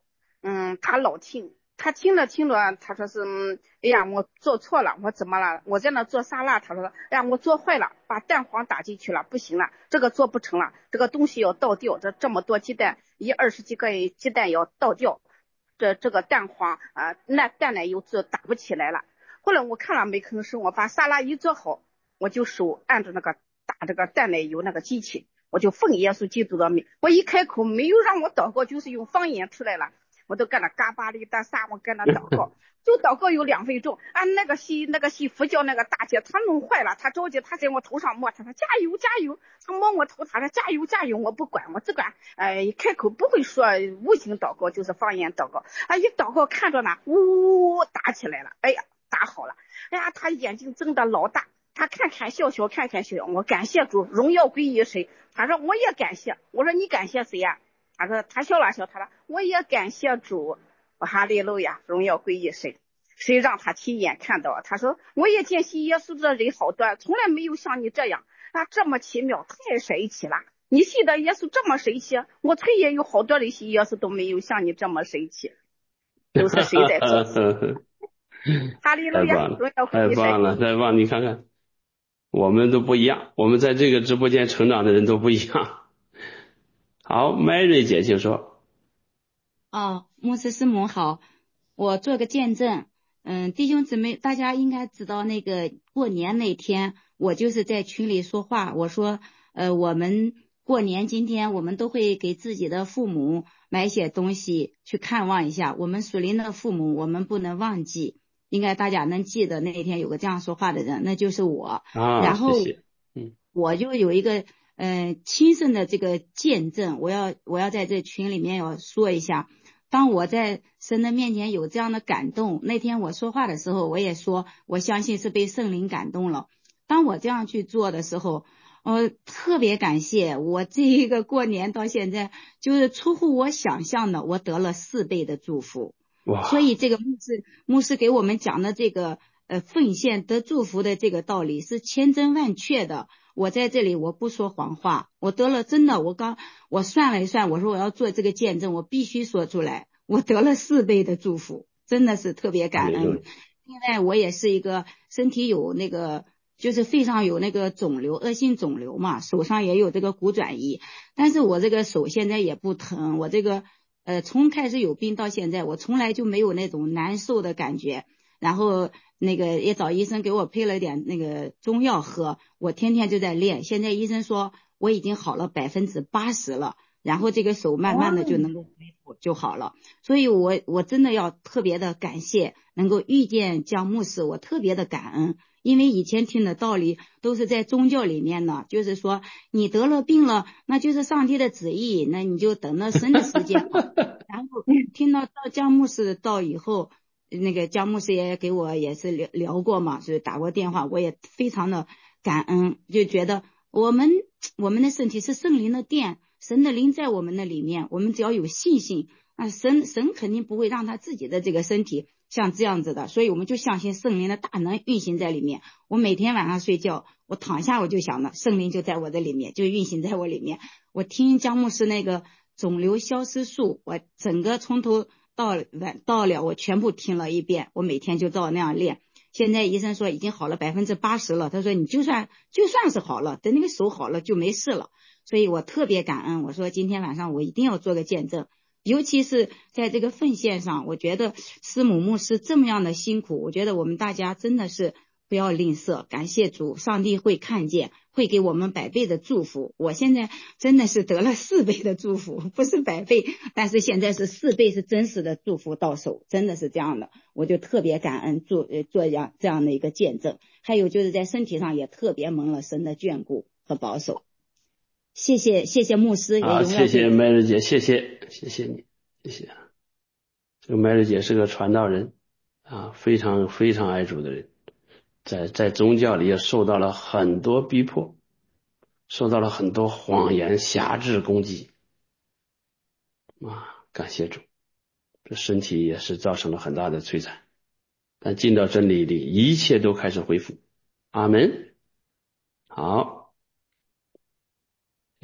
嗯，他老听，他听着听着，他说是，嗯哎呀，我做错了，我怎么了？我在那做沙拉，他说，哎呀，我做坏了，把蛋黄打进去了，不行了，这个做不成了，这个东西要倒掉，这这么多鸡蛋，一二十几个鸡蛋要倒掉，这这个蛋黄啊，那蛋奶油就打不起来了。后来我看了没吭声，我把沙拉一做好，我就手按着那个打这个蛋奶油那个机器，我就奉耶稣基督的名，我一开口没有让我祷告，就是用方言出来了。我都干那嘎巴里的啥，我跟那祷告，就祷告有两分钟。啊，那个西那个西佛教那个大姐，她弄坏了，她着急，她在我头上摸，她说加油加油，她摸我头，她说加油加油，我不管，我只管，哎，开口不会说无形祷告，就是方言祷告。啊，一祷告看着呢，呜打起来了，哎呀，打好了，哎呀，她眼睛睁得老大。他看看笑笑，看看笑笑，我感谢主，荣耀归于谁？他说我也感谢。我说你感谢谁呀？他说他笑了笑，他说我也感谢主。我哈利路亚，荣耀归于谁？谁让他亲眼看到？他说我也见习耶稣的人好多，从来没有像你这样啊，这么奇妙，太神奇了。你信的耶稣这么神奇，我村也有好多人信耶稣都没有像你这么神奇。都是谁在做？哈利路亚，荣耀归于谁？ 太棒了，太棒！你看看。我们都不一样，我们在这个直播间成长的人都不一样。好 ，Mary 姐就说：“ 哦，牧师师母好，我做个见证。嗯，弟兄姊妹，大家应该知道，那个过年那天，我就是在群里说话，我说，呃，我们过年今天我们都会给自己的父母买些东西去看望一下，我们属灵的父母，我们不能忘记。”应该大家能记得那一天有个这样说话的人，那就是我。 啊， 然后， 谢谢。嗯， 我就有一个呃亲身的这个见证，我要我要在这群里面要说一下。当我在神的面前有这样的感动，那天我说话的时候，我也说我相信是被圣灵感动了。当我这样去做的时候，呃，特别感谢我这一个过年到现在，就是出乎我想象的，我得了四倍的祝福。所以这个牧师牧师给我们讲的这个呃奉献得祝福的这个道理是千真万确的。我在这里我不说谎话，我得了真的，我刚我算了一算，我说我要做这个见证，我必须说出来，我得了四倍的祝福，真的是特别感恩。现在我也是一个身体有那个就是肺上有那个肿瘤，恶性肿瘤嘛，手上也有这个骨转移，但是我这个手现在也不疼，我这个呃，从开始有病到现在，我从来就没有那种难受的感觉。然后那个也找医生给我配了点那个中药喝，我天天就在练。现在医生说我已经好了百分之八十了，然后这个手慢慢的就能够恢复就好了。所以我我真的要特别的感谢能够遇见姜牧师，我特别的感恩。因为以前听的道理都是在宗教里面呢，就是说你得了病了，那就是上帝的旨意，那你就等到神的时间吧。然后听到到姜牧师的道以后，那个姜牧师也给我也是聊聊过嘛，就是打过电话，我也非常的感恩，就觉得我们我们的身体是圣灵的殿，神的灵在我们的里面，我们只要有信心，啊，神神肯定不会让他自己的这个身体像这样子的，所以我们就相信圣灵的大能运行在里面。我每天晚上睡觉，我躺下我就想了，圣灵就在我的里面，就运行在我里面。我听姜牧师那个肿瘤消失术，我整个从头到晚到了我全部听了一遍，我每天就照那样练。现在医生说已经好了百分之八十了，他说你就算就算是好了，等那个手好了就没事了。所以我特别感恩，我说今天晚上我一定要做个见证。尤其是在这个奉献上，我觉得师母牧师这么样的辛苦，我觉得我们大家真的是不要吝啬，感谢主，上帝会看见，会给我们百倍的祝福。我现在真的是得了四倍的祝福，不是百倍，但是现在是四倍，是真实的祝福到手，真的是这样的，我就特别感恩做呃做这样这样的一个见证。还有就是在身体上也特别蒙了神的眷顾和保守。谢谢谢谢牧师，也好，谢谢麦瑞姐，谢谢谢谢你，谢谢。这个麦瑞姐是个传道人啊，非常非常爱主的人，在在宗教里也受到了很多逼迫，受到了很多谎言、辖制、攻击啊，感谢主，这身体也是造成了很大的摧残，但进到真理里，一切都开始恢复。阿门。好。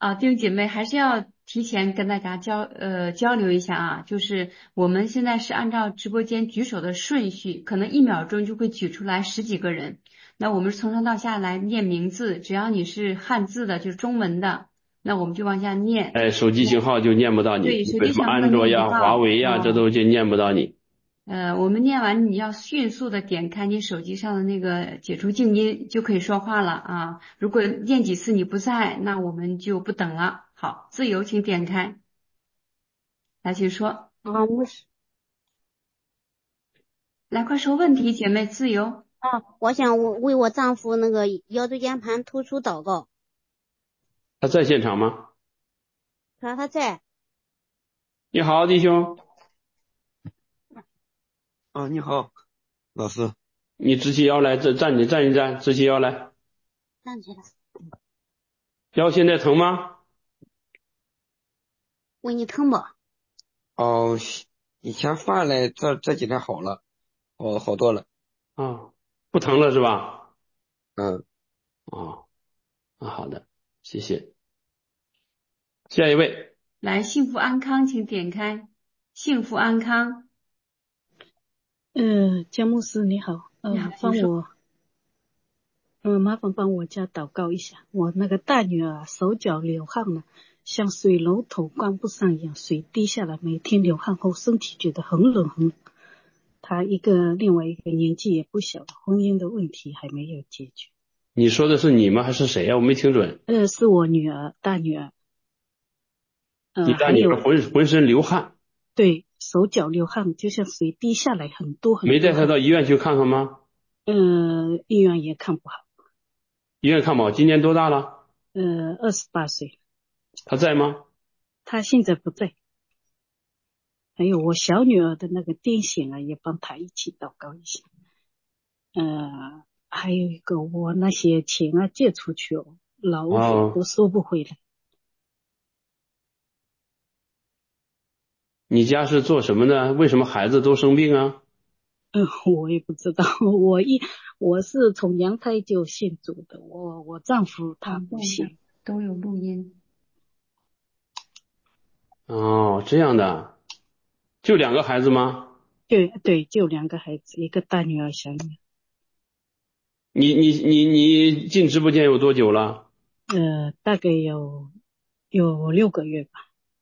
啊，弟兄姐妹还是要提前跟大家交呃交流一下啊，就是我们现在是按照直播间举手的顺序，可能一秒钟就会举出来十几个人。那我们从上到下来念名字，只要你是汉字的，就是中文的，那我们就往下念。 哎，手机型号就念不到你， 对，手为什么机型号安卓呀、 念不到华为呀， 哦这都就念不到你。 呃，我们念完，你要迅速的点开你手机上的那个解除静音，就可以说话了啊。如果念几次你不在，那我们就不等了。好，自由，请点开，来，请说。 啊，牧师来，快说问题，姐妹，自由。 啊，我想我为我丈夫那个腰椎间盘突出祷告， 他在现场吗？ 他说他在。 你好，弟兄。 啊，你好，老师。 你直起腰来，站站你站一站，直起腰来。 站起来。 腰现在疼吗？ 为你疼不？ 哦，以前犯了，这这几天好了，哦，好多了。 啊，不疼了是吧？ 嗯。 哦，啊，好的，谢谢。下一位。 来，幸福安康，请点开。幸福安康。 呃，江牧师你好，呃， 你好， 帮我，呃，麻烦帮我家祷告一下，我那个大女儿手脚流汗了，像水龙头关不上一样，水滴下来，每天流汗后身体觉得很冷很冷。她一个另外一个年纪也不小了，婚姻的问题还没有解决。 你说的是你吗？还是谁呀、啊？我没听准。 呃，是我女儿，大女儿。呃， 你大女儿浑浑身流汗。 对，手脚流汗，就像水滴下来很多很多。 没带她到医院去看看吗？ 呃，医院也看不好。 医院看不好，今年多大了？ 呃，二十八岁。 她在吗？ 她现在不在。还有我小女儿的那个癫痫啊，也帮她一起祷告一下。呃，还有一个我那些钱啊借出去哦，老虎都收不回来。 你家是做什么的？为什么孩子都生病啊？ 嗯，我也不知道，我一我是从娘胎就信主的，我我丈夫他不信。 都有录音。 哦，这样的，就两个孩子吗？ 对对，就两个孩子，一个大女儿，小女儿。 你你你你进直播间有多久了？ 呃，大概有有六个月吧。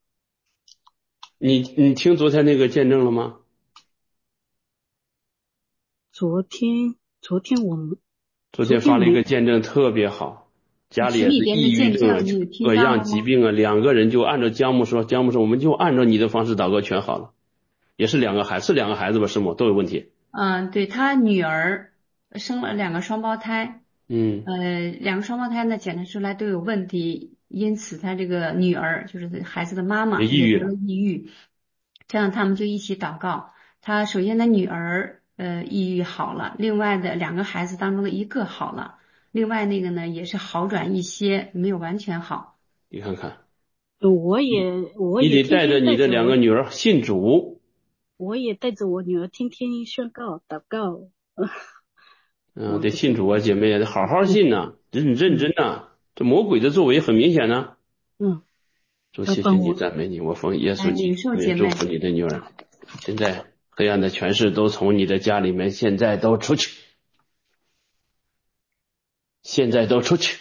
你你听昨天那个见证了吗？ 昨天昨天我们昨天发了一个见证，特别好，家里也是抑郁症啊，各样疾病啊，两个人就按照姜母说，姜母说我们就按照你的方式祷告全好了，也是两个孩子，是两个孩子吧？师母都有问题。 嗯，对，他女儿生了两个双胞胎， 嗯， 呃，两个双胞胎呢检查出来都有问题，因此他这个女儿就是孩子的妈妈也得了抑郁，这样他们就一起祷告。他首先他女儿呃抑郁好了，另外的两个孩子当中的一个好了，另外那个呢也是好转一些，没有完全好。 你看看， 我也我也你得带着你的两个女儿信主。 我也带着我女儿天天宣告祷告。 嗯，得信主啊，姐妹，得好好信呐、啊，认认真呐、啊。这魔鬼的作为很明显呢、啊。 嗯。 主谢谢你，赞美你，我奉耶稣基督祝福你的女儿。现在黑暗的权势都从你的家里面，现在都出去，现在都出去，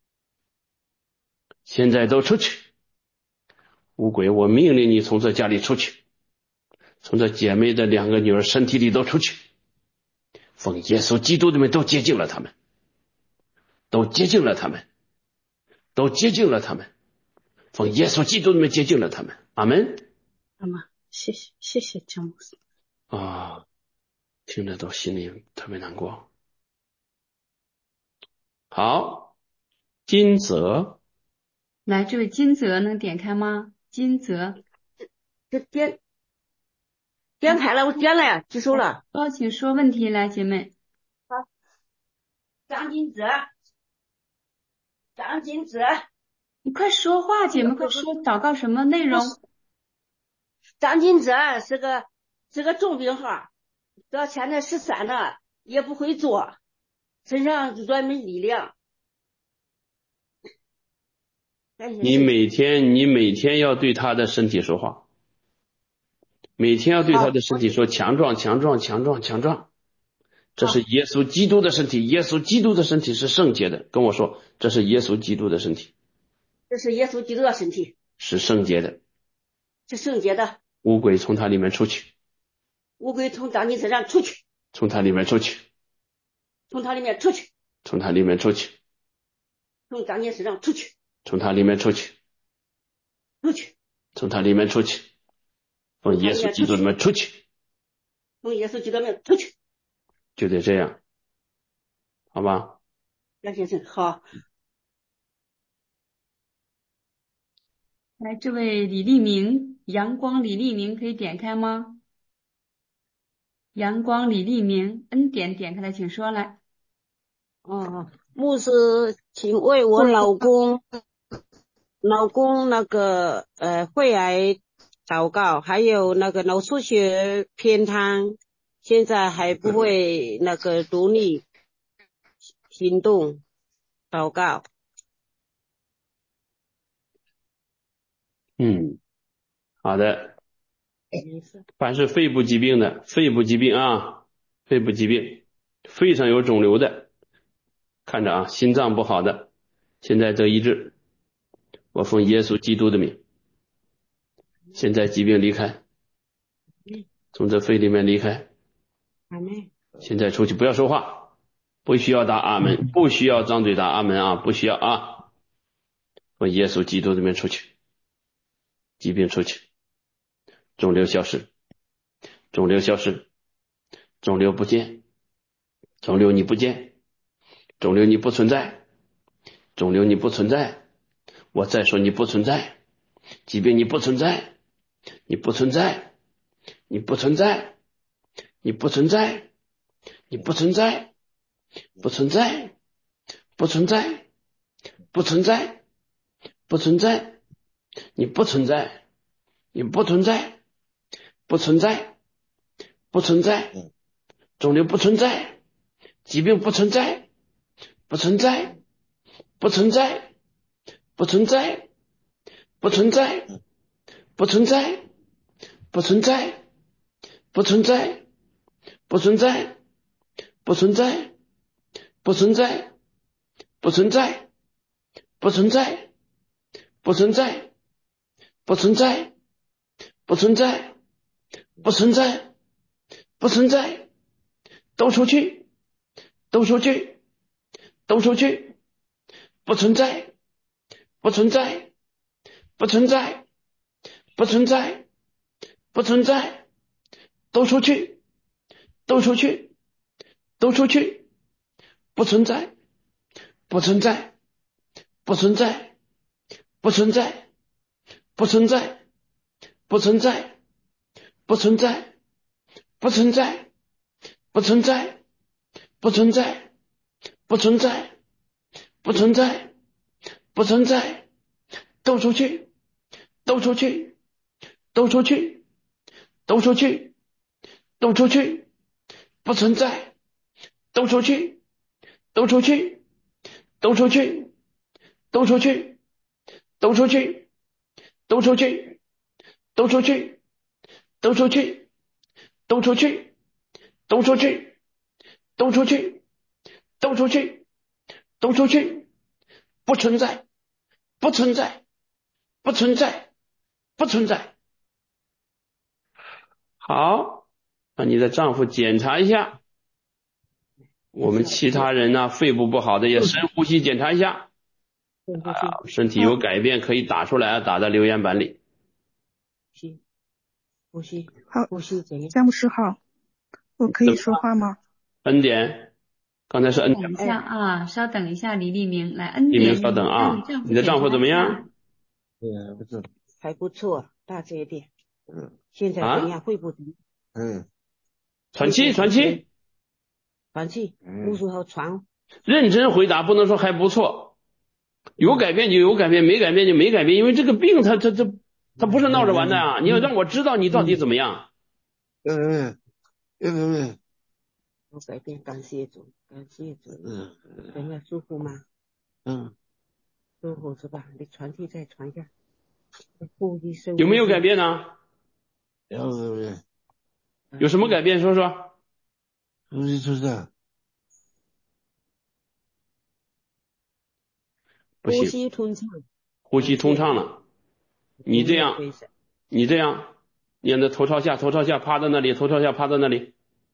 现在都出去。乌鬼，我命令你从这家里出去，从这姐妹的两个女儿身体里都出去。奉耶稣基督的名，都接近了他们，都接近了他们，都接近了他们。奉耶稣基督的名接近了他们，阿门。 阿门，谢谢谢谢姜牧师。 啊，听着都心里特别难过。好，金泽， 来，这位金泽能点开吗？金泽， 这点点开了，我点了呀，举手了。 哦，请说问题来，姐妹。 好，张金泽，张金泽。 你快说话，姐妹，快说，祷告什么内容？ 张金泽是个是个重病号，到现在十三了，也不会坐，身上软没力量。 你每天你每天要对他的身体说话，每天要对他的身体说强壮强壮强壮强壮，这是耶稣基督的身体，耶稣基督的身体是圣洁的，跟我说这是耶稣基督的身体， 这是耶稣基督的身体， 是圣洁的， 是圣洁的， 污鬼从他里面出去， 乌龟从长你身上出去， 从他里面出去， 从他里面出去， 从他里面出去， 从长你身上出去， 从他里面出去， 出去， 从他里面出去，从耶稣基督里面出去， 从耶稣基督里面出去， 就得这样，好吧？ 杨先生好。 来，这位李立明，阳光李立明可以点开吗？阳光李立明，恩典点开来，请说来。 哦，牧师，请为我老公，老公那个呃肺癌祷告，还有那个脑出血偏瘫，现在还不会那个独立行动，祷告。 嗯，好的。凡是肺部疾病的，肺部疾病啊，肺部疾病，肺上有肿瘤的，看着啊，心脏不好的，现在得医治。我奉耶稣基督的名，现在疾病离开，从这肺里面离开。现在出去，不要说话，不需要答阿门，不需要张嘴答阿门啊，不需要啊。奉耶稣基督的名出去，疾病出去，肿瘤消失，肿瘤消失，肿瘤不见，肿瘤你不见，肿瘤你不存在，肿瘤你不存在，我再说你不存在，疾病你不存在，你不存在，你不存在，你不存在，你不存在，不存在，不存在，不存在，不存在，你不存在，你不存在，不存在，不存在，肿瘤不存在，疾病不存在，不存在，不存在，不存在，不存在，不存在，不存在，不存在，不存在，不存在，不存在，不存在，不存在，不存在，不存在，不存在，不存在，不存在，都出去，都出去，都出去，不存在，不存在，不存在，不存在，不存在，都出去，都出去，都出去，不存在，不存在，不存在，不存在，不存在，不存在，不存在，不存在，不存在，不存在，不存在，不存在，不存在，都出去，都出去，都出去，都出去，都出去，不存在，都出去，都出去，都出去，都出去，都出去，都出去，都出去，都出去，都出去，都出去，都出去，都出去，都出去，不存在，不存在，不存在，不存在。好，那你的丈夫检查一下。我们其他人呢，肺部不好的也深呼吸检查一下。啊，身体有改变可以打出来，打在留言板里。 呼吸， 好， 呼吸怎样？ 詹姆士好，我可以说话吗？ 恩典，刚才是恩典。 等一下啊，稍等一下，李立明来，恩立典， 明稍等啊，你的丈夫怎么样？ 嗯，不错，还不错，大这一点。嗯，现在怎样？会不怎么？嗯， 喘气，喘气， 喘气，呼吸好喘。 认真回答，不能说还不错，有改变就有改变，没改变就没改变，因为这个病它它它它不是闹着玩的啊！你要让我知道你到底怎么样。 嗯嗯嗯嗯，有改变，感谢主，感谢主。嗯，怎样舒服吗？嗯， 收好是吧？你传递再传下。呼吸深呼吸。 有没有改变呢？ 有改变。 有什么改变？说说。 呼吸通畅。 不行。 呼吸通畅。 呼吸通畅了。你这样，你这样，你让他头朝下，头朝下趴在那里，头朝下趴在那里，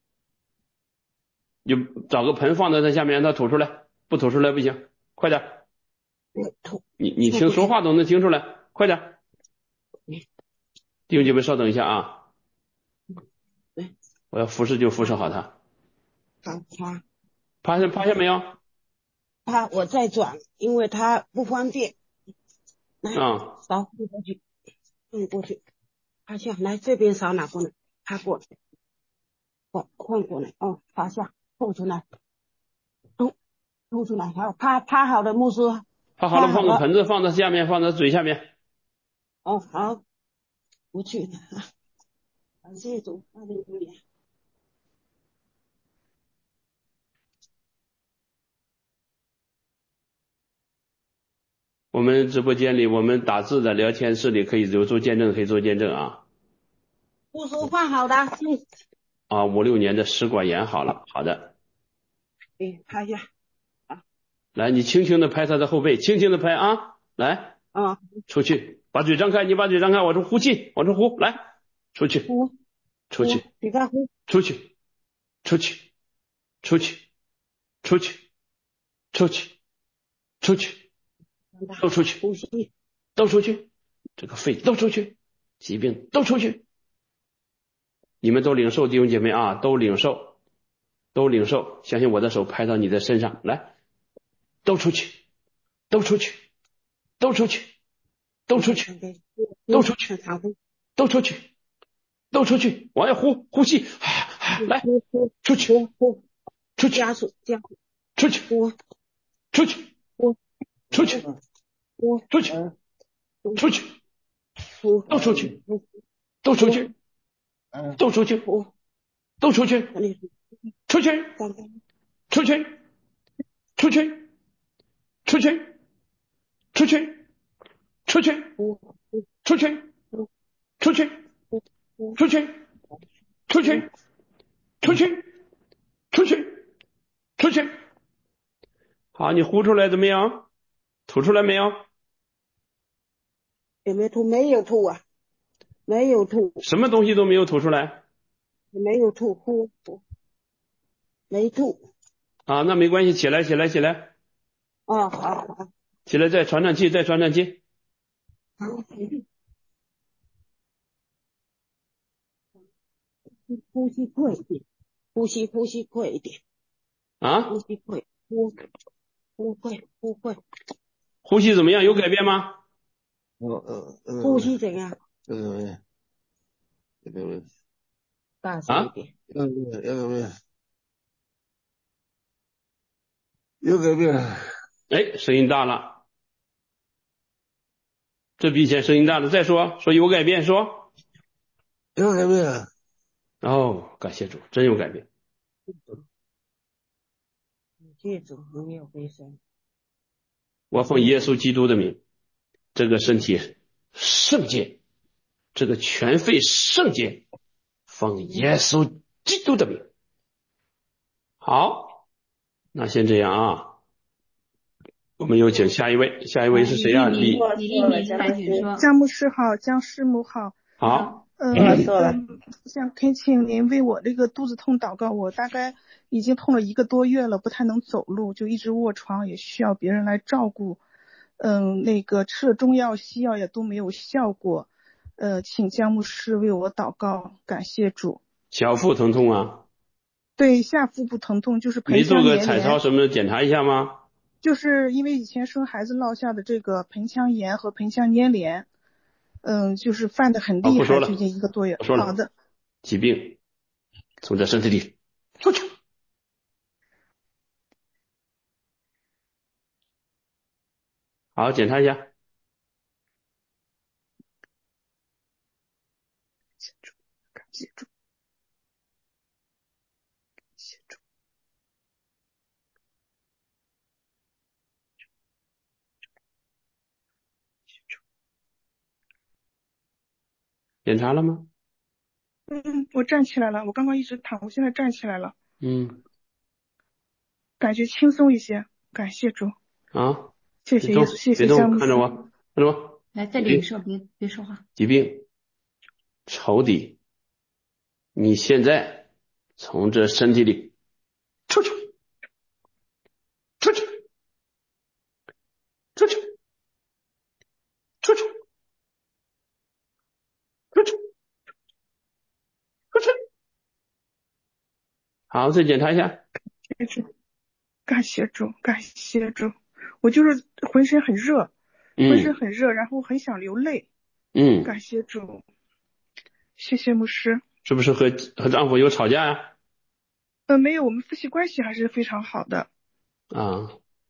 就找个盆放在他下面，让他吐出来，不吐出来不行，快点。你你听说话都能听出来，快点。弟兄姐妹稍等一下啊，我要服侍就服侍好他。 好，趴。 趴下趴下没有？ 趴，我再转，因为他不方便。来， 啊， 扫过去，嗯，过去，趴下，来这边扫哪过来，趴过来，换换过来，哦，趴下，吐出来，吐吐出来，好，趴趴好的牧师， 趴好了，放个盆子放在下面，放在嘴下面。 哦，好，不去了啊，感谢主，阿门。 我们直播间里，我们打字的聊天室里可以有做见证，可以做见证啊。 不说话好的，嗯。 啊，五六年的食管炎好了，好的。 哎，拍一下。啊。 来，你轻轻的拍他的后背，轻轻的拍啊，来。 啊。 出去，把嘴张开，你把嘴张开，往出呼气，往出呼，来，出去。 呼。 出去。 你看呼。 出去。出去。出去。出去。出去。出去。都出去， 呼吸， 都出去，这个肺都出去，疾病都出去。你们都领受，弟兄姐妹啊，都领受，都领受。相信我的手拍到你的身上，来，都出去，都出去，都出去，都出去，都出去，都出去，都出去，往外呼，呼吸，来，出去，出去， 加速，加速， 出去，出去，出去。出去，出去，都出去，都出去，都出去，都出去，出去，出去，出去，出去，出去，出去，出去，出去，出去，出去，出去，出去，出去。好，你呼出来怎么样？吐出来没有？ 有没有吐？没有吐啊，没有吐， 什么东西都没有吐出来， 没有吐，呼呼，没吐啊，那没关系，起来，起来，起来， 哦，好好， 起来，再喘喘气，再喘喘气， 好，呼吸快一点，呼吸呼吸快一点， 啊， 呼吸快，呼呼快，呼快， 呼吸怎么样？有改变吗？ 呃呃呃， 呼吸怎样？ 有改变，有改变， 大声一点， 有改变，有改变，有改变。 哎，声音大了，这比以前声音大了。再说，说有改变，说有改变。 哦，感谢主，真有改变。 谢主，没有回声。 我奉耶稣基督的名，这个身体圣洁，这个全肺圣洁，奉耶稣基督的名。好，那先这样啊。我们有请下一位，下一位是谁啊？李李丽敏，赶紧说。 张牧师好，江师母好。 好。 呃，嗯，想可以请您为我这个肚子痛祷告。我大概已经痛了一个多月了，不太能走路，就一直卧床，也需要别人来照顾。嗯，那个吃了中药西药也都没有效果。呃，请江牧师为我祷告，感谢主。 小腹疼痛啊？ 对，下腹部疼痛，就是盆没做个腔黏连。 彩超什么的检查一下吗？ 就是因为以前生孩子落下的这个盆腔炎和盆腔粘连。嗯，就是犯的很厉害，最近一个多月。好的。 疾病从这身体里出去。好，检查一下。 感谢主，感谢主。 检查了吗？ 嗯，我站起来了，我刚刚一直躺，我现在站起来了， 嗯， 感觉轻松一些，感谢主， 啊， 谢谢耶稣，谢谢别动， 夏牧师。 看着我，看着我。 来在领受，别别说话。 疾病、仇敌，你现在从这身体里出去，出去，出去，出去，出去，出去。好，再检查一下。 感谢主，感谢主，感谢主，我就是浑身很热，浑身很热，然后很想流泪。 嗯， 感谢主，谢谢牧师。 是不是和和丈夫有吵架呀、啊？ 呃，没有，我们夫妻关系还是非常好的。 啊，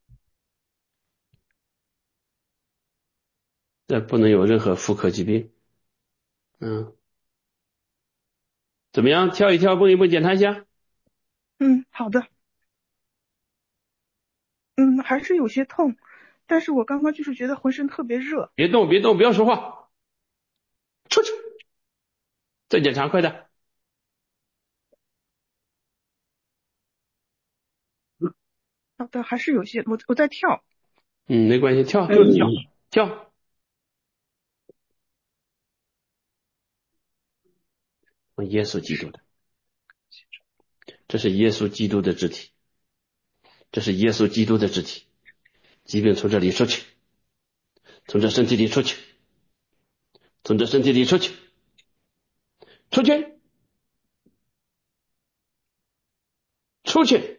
这不能有任何妇科疾病。嗯，怎么样？跳一跳，蹦一蹦，检查一下。 嗯，好的。嗯，还是有些痛，但是我刚刚就是觉得浑身特别热。 别动，别动，不要说话，出去。再检查，快点。 好的，还是有些，我我在跳。 嗯，没关系，跳就是跳，跳。耶稣基督的，这是耶稣基督的肢体，这是耶稣基督的肢体。疾病从这里出去，从这身体里出去，从这身体里出去，出去，出去。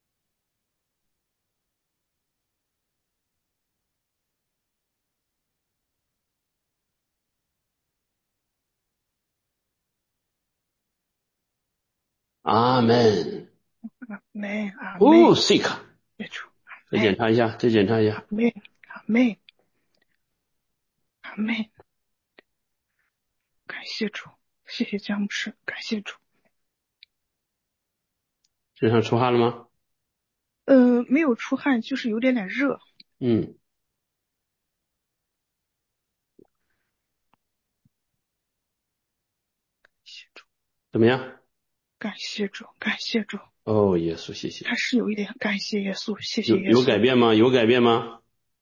阿门。 阿门，阿门。 哦，西卡。再检查一下，再检查一下。 阿门，阿门，阿门。感谢主，谢谢姜牧师，感谢主。 身上出汗了吗？ 呃，没有出汗，就是有点点热。 嗯。怎么样？ 感谢主，感谢主。 哦，耶稣，谢谢。 还是有一点感谢耶稣，谢谢耶稣。 有有改变吗？有改变吗？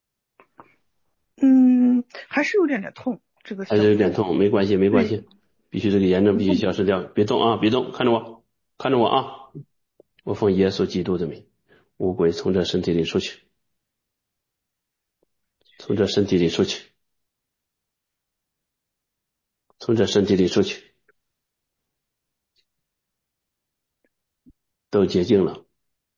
嗯，还是有点点痛，这个还是有点痛，没关系，没关系，必须这个炎症必须消失掉。别动啊，别动，看着我，看着我啊！我奉耶稣基督的名，污鬼从这身体里出去，从这身体里出去，从这身体里出去，都洁净了，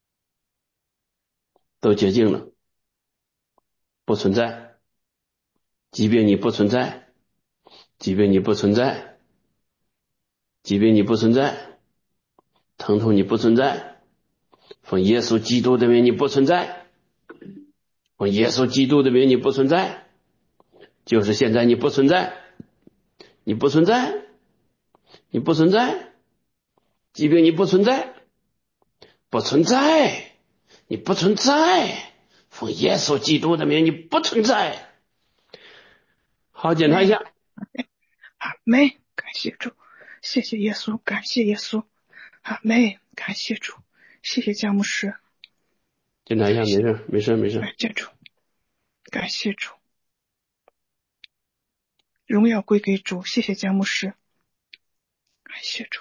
都洁净了，不存在疾病，你不存在疾病，你不存在疾病，你不存在疼痛，你不存在，奉耶稣基督的名，你不存在，奉耶稣基督的名，你不存在，就是现在你不存在，你不存在，你不存在，疾病你不存在，不存在，你不存在，奉耶稣基督的名，你不存在。好，检查一下。 阿门，感谢主，谢谢耶稣，感谢耶稣。阿门，感谢主，谢谢姜牧师。 检查一下，没事，没事，没事。 感谢主，感谢主，荣耀归给主，谢谢姜牧师。感谢主。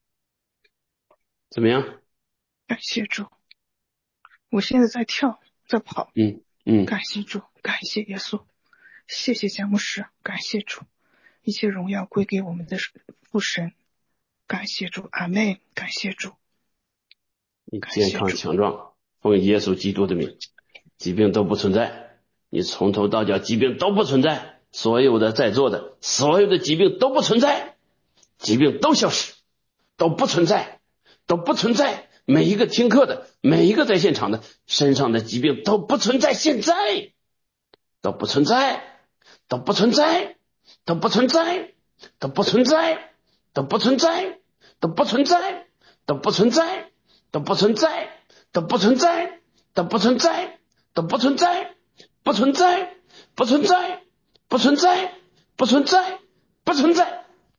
怎么样？ 感谢主，我现在在跳，在跑。 嗯嗯。 感谢主，感谢耶稣，谢谢姜牧师，感谢主，一切荣耀归给我们的父神。感谢主，阿门，感谢主。 你健康强壮，奉耶稣基督的名，疾病都不存在，你从头到脚疾病都不存在，所有的在座的所有的疾病都不存在，疾病都消失，都不存在，都不存在，每一个听课的，每一个在现场的身上的疾病都不存在，现在都不存在，都不存在，都不存在，都不存在，都不存在，都不存在，都不存在，都不存在，都不存在，都不存在，都不存在，不存在，不存在，不存在，不存在，不存在，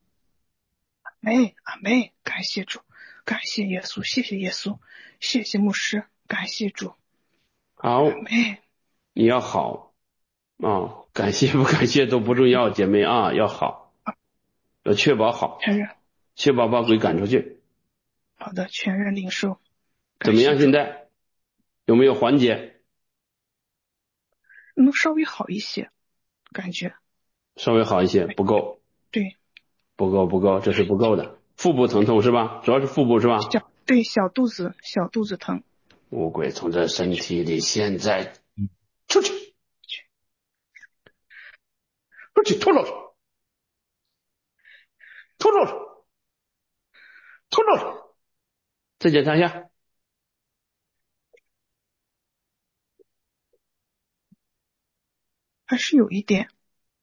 妹阿妹，感谢主，感谢耶稣，谢谢耶稣，谢谢牧师，感谢主。 好，你要好啊，感谢不感谢都不重要，姐妹啊，要好，要确保好， 全然确保把鬼赶出去。 好的，全然领受。 怎么样？现在有没有缓解？ 能稍微好一些，感觉稍微好一些，不够。 对， 不够不够，这是不够的。腹部疼痛是吧？主要是腹部是吧？ 小对小肚子小肚子疼。 魔鬼从这身体里现在出去，出去吐出去，吐出去，吐出去。再检查一下。 还是有一点。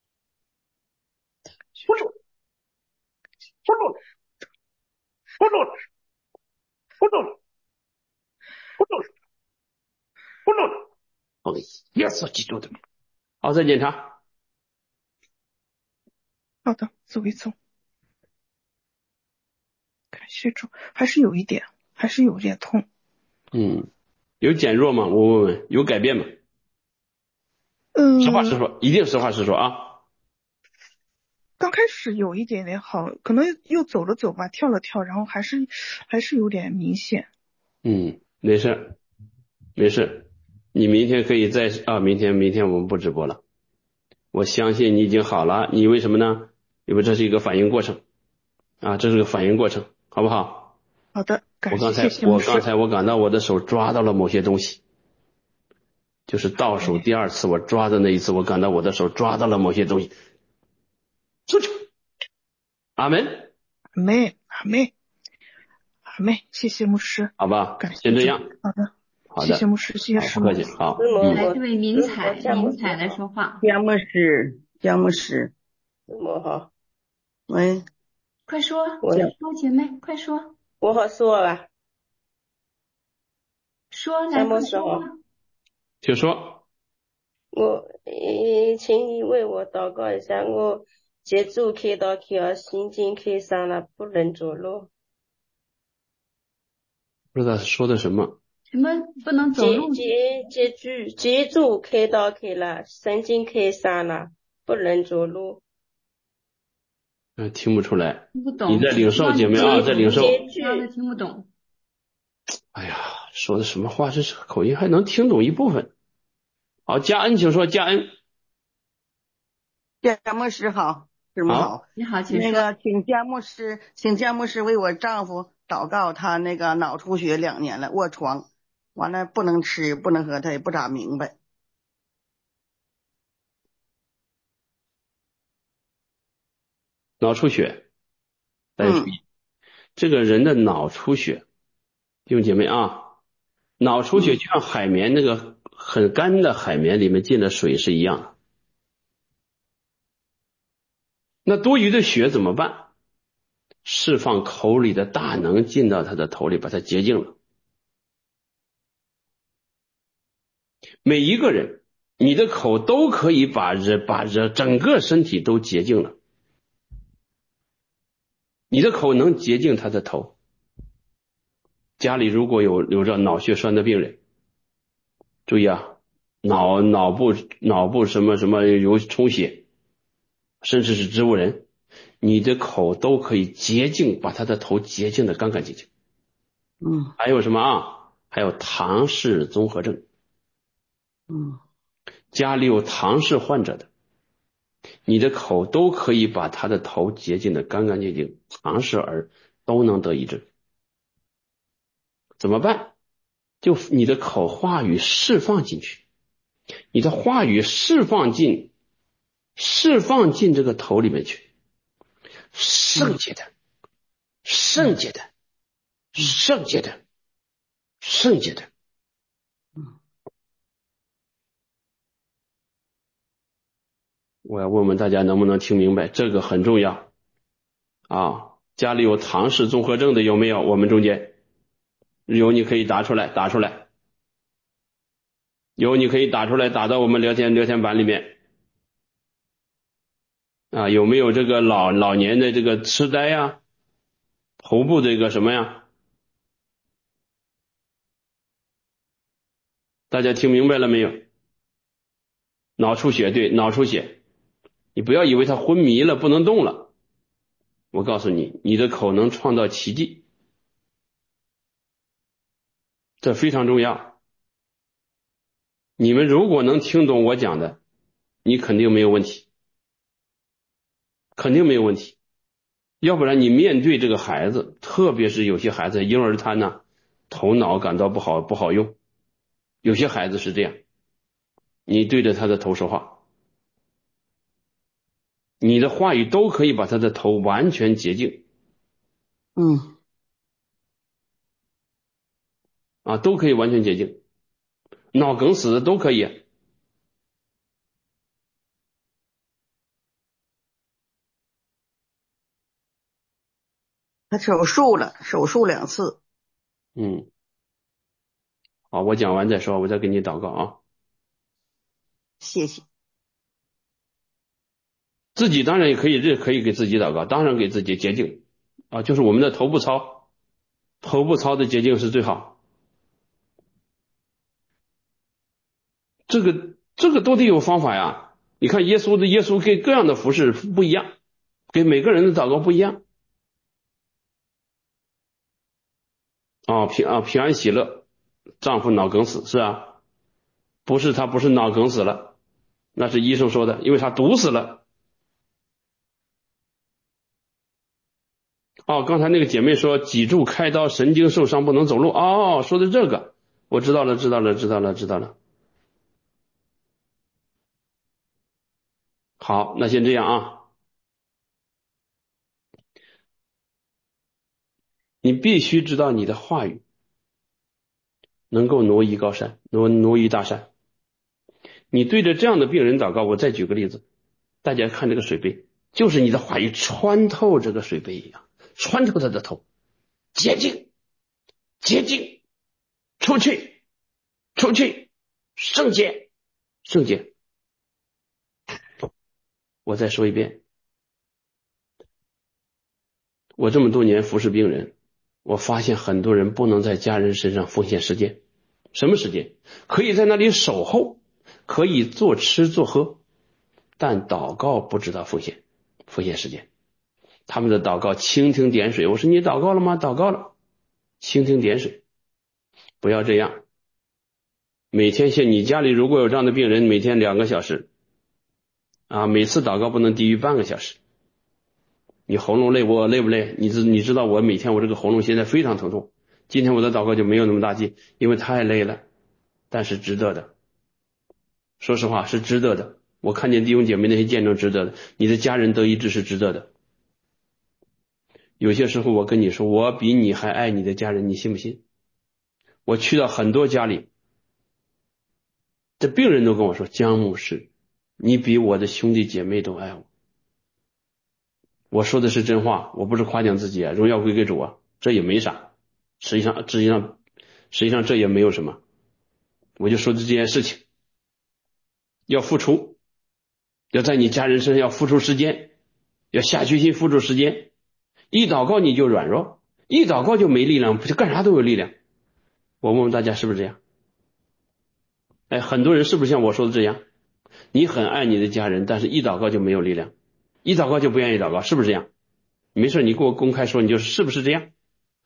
吐出，吐出，吐出，吐出，吐出，吐出。哦，耶稣基督的名。好，再检查。 好的，走一走。感谢主，还是有一点，还是有点痛。 嗯，有减弱吗？我问问，有改变吗？ 嗯， 实话实说，一定实话实说啊。 刚开始有一点点好，可能又走了走吧，跳了跳，然后还是还是有点明显。 嗯，没事，没事，你明天可以再啊，明天明天我们不直播了。我相信你已经好了，你为什么呢？因为这是一个反应过程啊，这是个反应过程，好不好？ 好的，感我刚才谢谢谢我刚才我感到我的手抓到了某些东西，就是倒数第二次我抓的那一次，我感到我的手抓到了某些东西。出去，阿门， 阿妹阿妹阿妹，谢谢牧师， 好吧， 感谢先这样。 好的， 好的， 谢谢牧师，谢谢师母。 好， 嗯，来，这位明彩，明彩来说话。 江牧师，江牧师， 师母好， 喂， 快说， 我说姐妹，快说， 我好说吧， 说来， 江牧快说师好， 请说。 我呃，请你为我祷告一下，我脊柱开刀开了，心经开伤了，不能走路。 不知道说的什么？ 什么不能走路？ 脊脊脊柱脊柱开刀开了，神经开伤了，不能走路。 嗯，听不出来。 听不懂。 你在领受，姐妹啊，在领受。 他的听不懂。 哎呀，说的什么话？这是口音还能听懂一部分。好，嘉恩，请说，嘉恩。 嘉牧师好，师母好， 你好，请说。 那个，请嘉牧师，请嘉牧师为我丈夫祷告，他那个脑出血两年了，卧床，完了不能吃不能喝，他也不咋明白。 脑出血，大家注意，这个人的脑出血，弟兄姐妹啊，脑出血就像海绵那个很干的海绵里面进了水是一样的。那多余的血怎么办？释放口里的大能进到他的头里，把它洁净了。每一个人，你的口都可以把人把人整个身体都洁净了。你的口能洁净他的头。家里如果有有着脑血栓的病人，注意啊，脑脑部脑部什么什么有充血，甚至是植物人，你的口都可以洁净，把他的头洁净的干干净净。 嗯， 还有什么啊？还有唐氏综合症。 嗯， 家里有唐氏患者的，你的口都可以把他的头洁净的干干净净，唐氏儿都能得医治。怎么办？就你的口话语释放进去，你的话语释放进释放进这个头里面去，圣洁的圣洁的圣洁的圣洁的。我要问问大家能不能听明白，这个很重要啊！家里有唐氏综合症的有没有？我们中间有，你可以打出来，打出来。有，你可以打出来，打到我们聊天聊天板里面。啊，有没有这个老老年的这个痴呆呀、 头部这个什么呀？大家听明白了没有？脑出血，对，脑出血。你不要以为他昏迷了不能动了，我告诉你，你的口能创造奇迹，这非常重要。你们如果能听懂我讲的，你肯定没有问题，肯定没有问题。要不然你面对这个孩子，特别是有些孩子婴儿瘫呢，头脑感到不好不好用，有些孩子是这样，你对着他的头说话，你的话语都可以把他的头完全洁净。 嗯， 啊，都可以完全洁净，脑梗死的都可以。 他手术了，手术两次。 嗯，好，我讲完再说，我再给你祷告啊。 谢谢。 自己当然也可以，这可以给自己祷告，当然给自己洁净啊，就是我们的头部操，头部操的洁净是最好。这个这个都得有方法呀。你看耶稣的耶稣给各样的服饰不一样，给每个人的祷告不一样。啊，平啊平安喜乐，丈夫脑梗死是吧？不是，他不是脑梗死了，那是医生说的，因为他毒死了。哦，刚才那个姐妹说脊柱开刀，神经受伤不能走路。哦，说的这个，我知道了，知道了，知道了，知道了。好，那先这样啊。你必须知道你的话语能够挪移高山，挪挪移大山。你对着这样的病人祷告，我再举个例子，大家看这个水杯，就是你的话语穿透这个水杯一样，穿透他的头，洁净，洁净，出去，出去，圣洁，圣洁。我再说一遍，我这么多年服侍病人，我发现很多人不能在家人身上奉献时间。什么时间？可以在那里守候，可以做吃做喝，但祷告不知道奉献，奉献时间。他们的祷告蜻蜓点水，我说你祷告了吗？祷告了，蜻蜓点水。不要这样，每天像你家里如果有这样的病人，每天两个小时啊，每次祷告不能低于半个小时。你喉咙累我累不累？你知你知道我每天我这个喉咙现在非常疼痛，今天我的祷告就没有那么大劲，因为太累了，但是值得的。说实话是值得的，我看见弟兄姐妹那些见证值得的，你的家人得医治是值得的。有些时候我跟你说，我比你还爱你的家人，你信不信？我去到很多家里，这病人都跟我说，江牧师，你比我的兄弟姐妹都爱我。我说的是真话，我不是夸奖自己啊，荣耀归给主啊，这也没啥，实际上实际上实际上这也没有什么，我就说的这件事情，要付出，要在你家人身上要付出时间，要下决心付出时间，一祷告你就软弱，一祷告就没力量，就干啥都有力量。我问问大家是不是这样？哎，很多人是不是像我说的这样？你很爱你的家人，但是一祷告就没有力量，一祷告就不愿意祷告，是不是这样？没事，你给我公开说，你就是不是这样？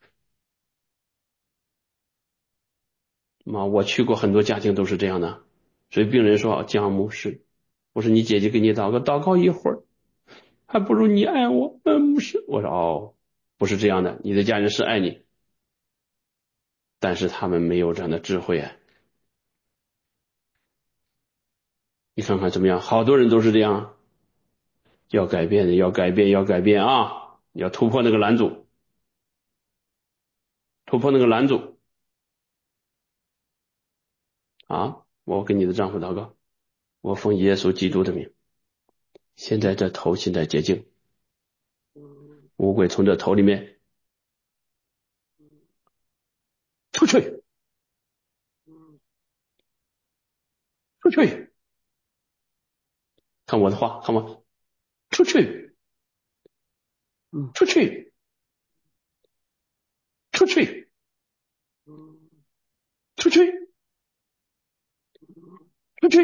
妈，我去过很多家庭都是这样的，所以病人说江牧师，我说你姐姐给你祷告，祷告一会儿，还不如你爱我。嗯，牧师，我说哦，不是这样的，你的家人是爱你，但是他们没有这样的智慧啊。你看看怎么样？好多人都是这样，要改变的，要改变，要改变啊！要突破那个拦阻，突破那个拦阻啊！我给你的丈夫祷告，我奉耶稣基督的名，现在这头现在洁净，污鬼从这头里面出去，出去！看我的话，看我，出去，出去！ 出去，出去，出去。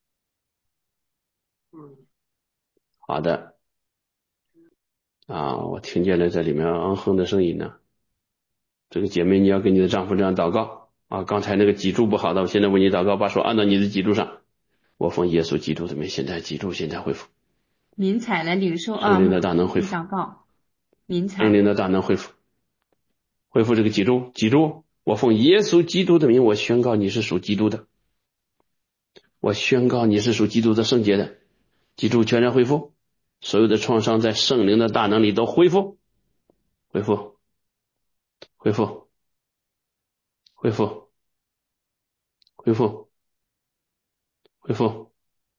好的。啊，我听见了这里面嗯哼的声音呢。这个姐妹，你要跟你的丈夫这样祷告啊。刚才那个脊柱不好的，我现在为你祷告，把手按到你的脊柱上。我奉耶稣基督的名，现在脊柱现在恢复。 民采来领受啊， 圣灵的大能恢复。 祷告，民采。 圣灵的大能恢复，恢复这个脊柱，脊柱。我奉耶稣基督的名，我宣告你是属基督的。我宣告你是属基督的圣洁的。脊柱全然恢复，所有的创伤在圣灵的大能里都恢复，恢复。恢复，恢复，恢复，恢复，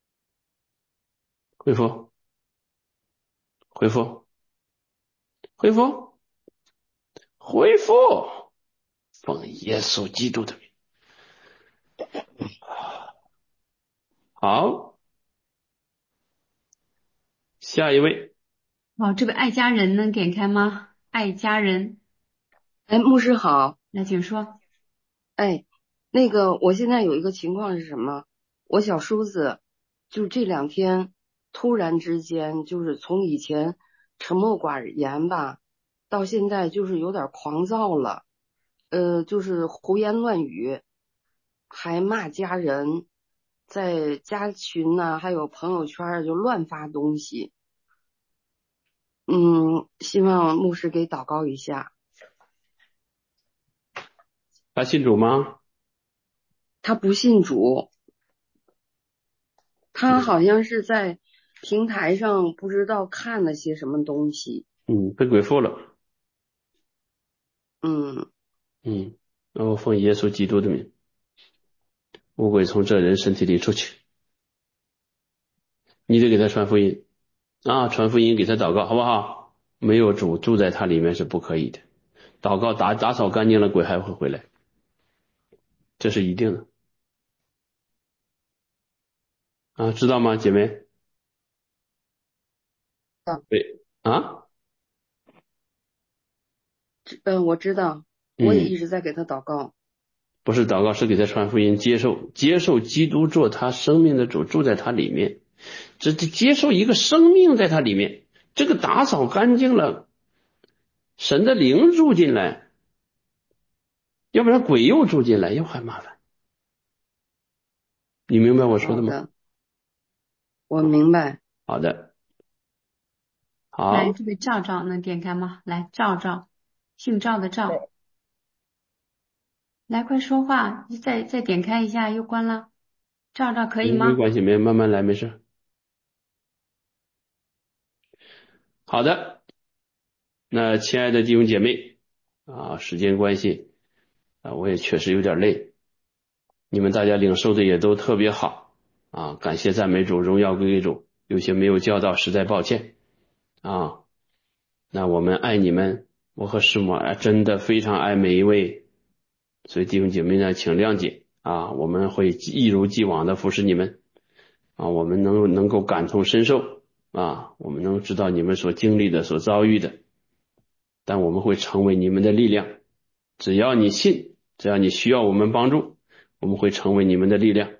恢复，恢复，恢复，恢复，奉耶稣基督的名。好，下一位。 好，这位爱家人能点开吗？爱家人。 哎，牧师好。 来，请说。 哎，那个，我现在有一个情况是什么？我小叔子就这两天突然之间，就是从以前沉默寡言吧，到现在就是有点狂躁了，呃，就是胡言乱语，还骂家人，在家群呐、啊，还有朋友圈就乱发东西。嗯，希望牧师给祷告一下。 他信主吗？ 他不信主，他好像是在平台上不知道看了些什么东西。 嗯，被鬼附了。 嗯嗯，然后奉耶稣基督的名，污鬼从这人身体里出去。你得给他传福音啊，传福音给他祷告，好不好？没有主住在他里面是不可以的。祷告打打扫干净了，鬼还会回来，这是一定的啊，知道吗，姐妹？对啊， 嗯，我知道，我也一直在给他祷告。 嗯、不是祷告，是给他传福音，接受接受基督做他生命的主，住在他里面，这接受一个生命在他里面，这个打扫干净了，神的灵住进来，要不然鬼又住进来，又很麻烦。你明白我说的吗？ 好的，我明白。 好的，好。 来，这位赵赵能点开吗？来，赵赵，姓赵的赵，来，快说话，再再点开一下，又关了。赵赵可以吗？ 没关系，没慢慢来，没事。好的，那亲爱的弟兄姐妹啊，时间关系啊，我也确实有点累，你们大家领受的也都特别好啊，感谢赞美主，荣耀归给主。有些没有教到，实在抱歉啊。那我们爱你们，我和师母啊，真的非常爱每一位，所以弟兄姐妹呢，请谅解啊，我们会一如既往的服侍你们啊，我们能能够感同身受啊，我们能知道你们所经历的、所遭遇的，但我们会成为你们的力量。只要你信，只要你需要我们帮助，我们会成为你们的力量。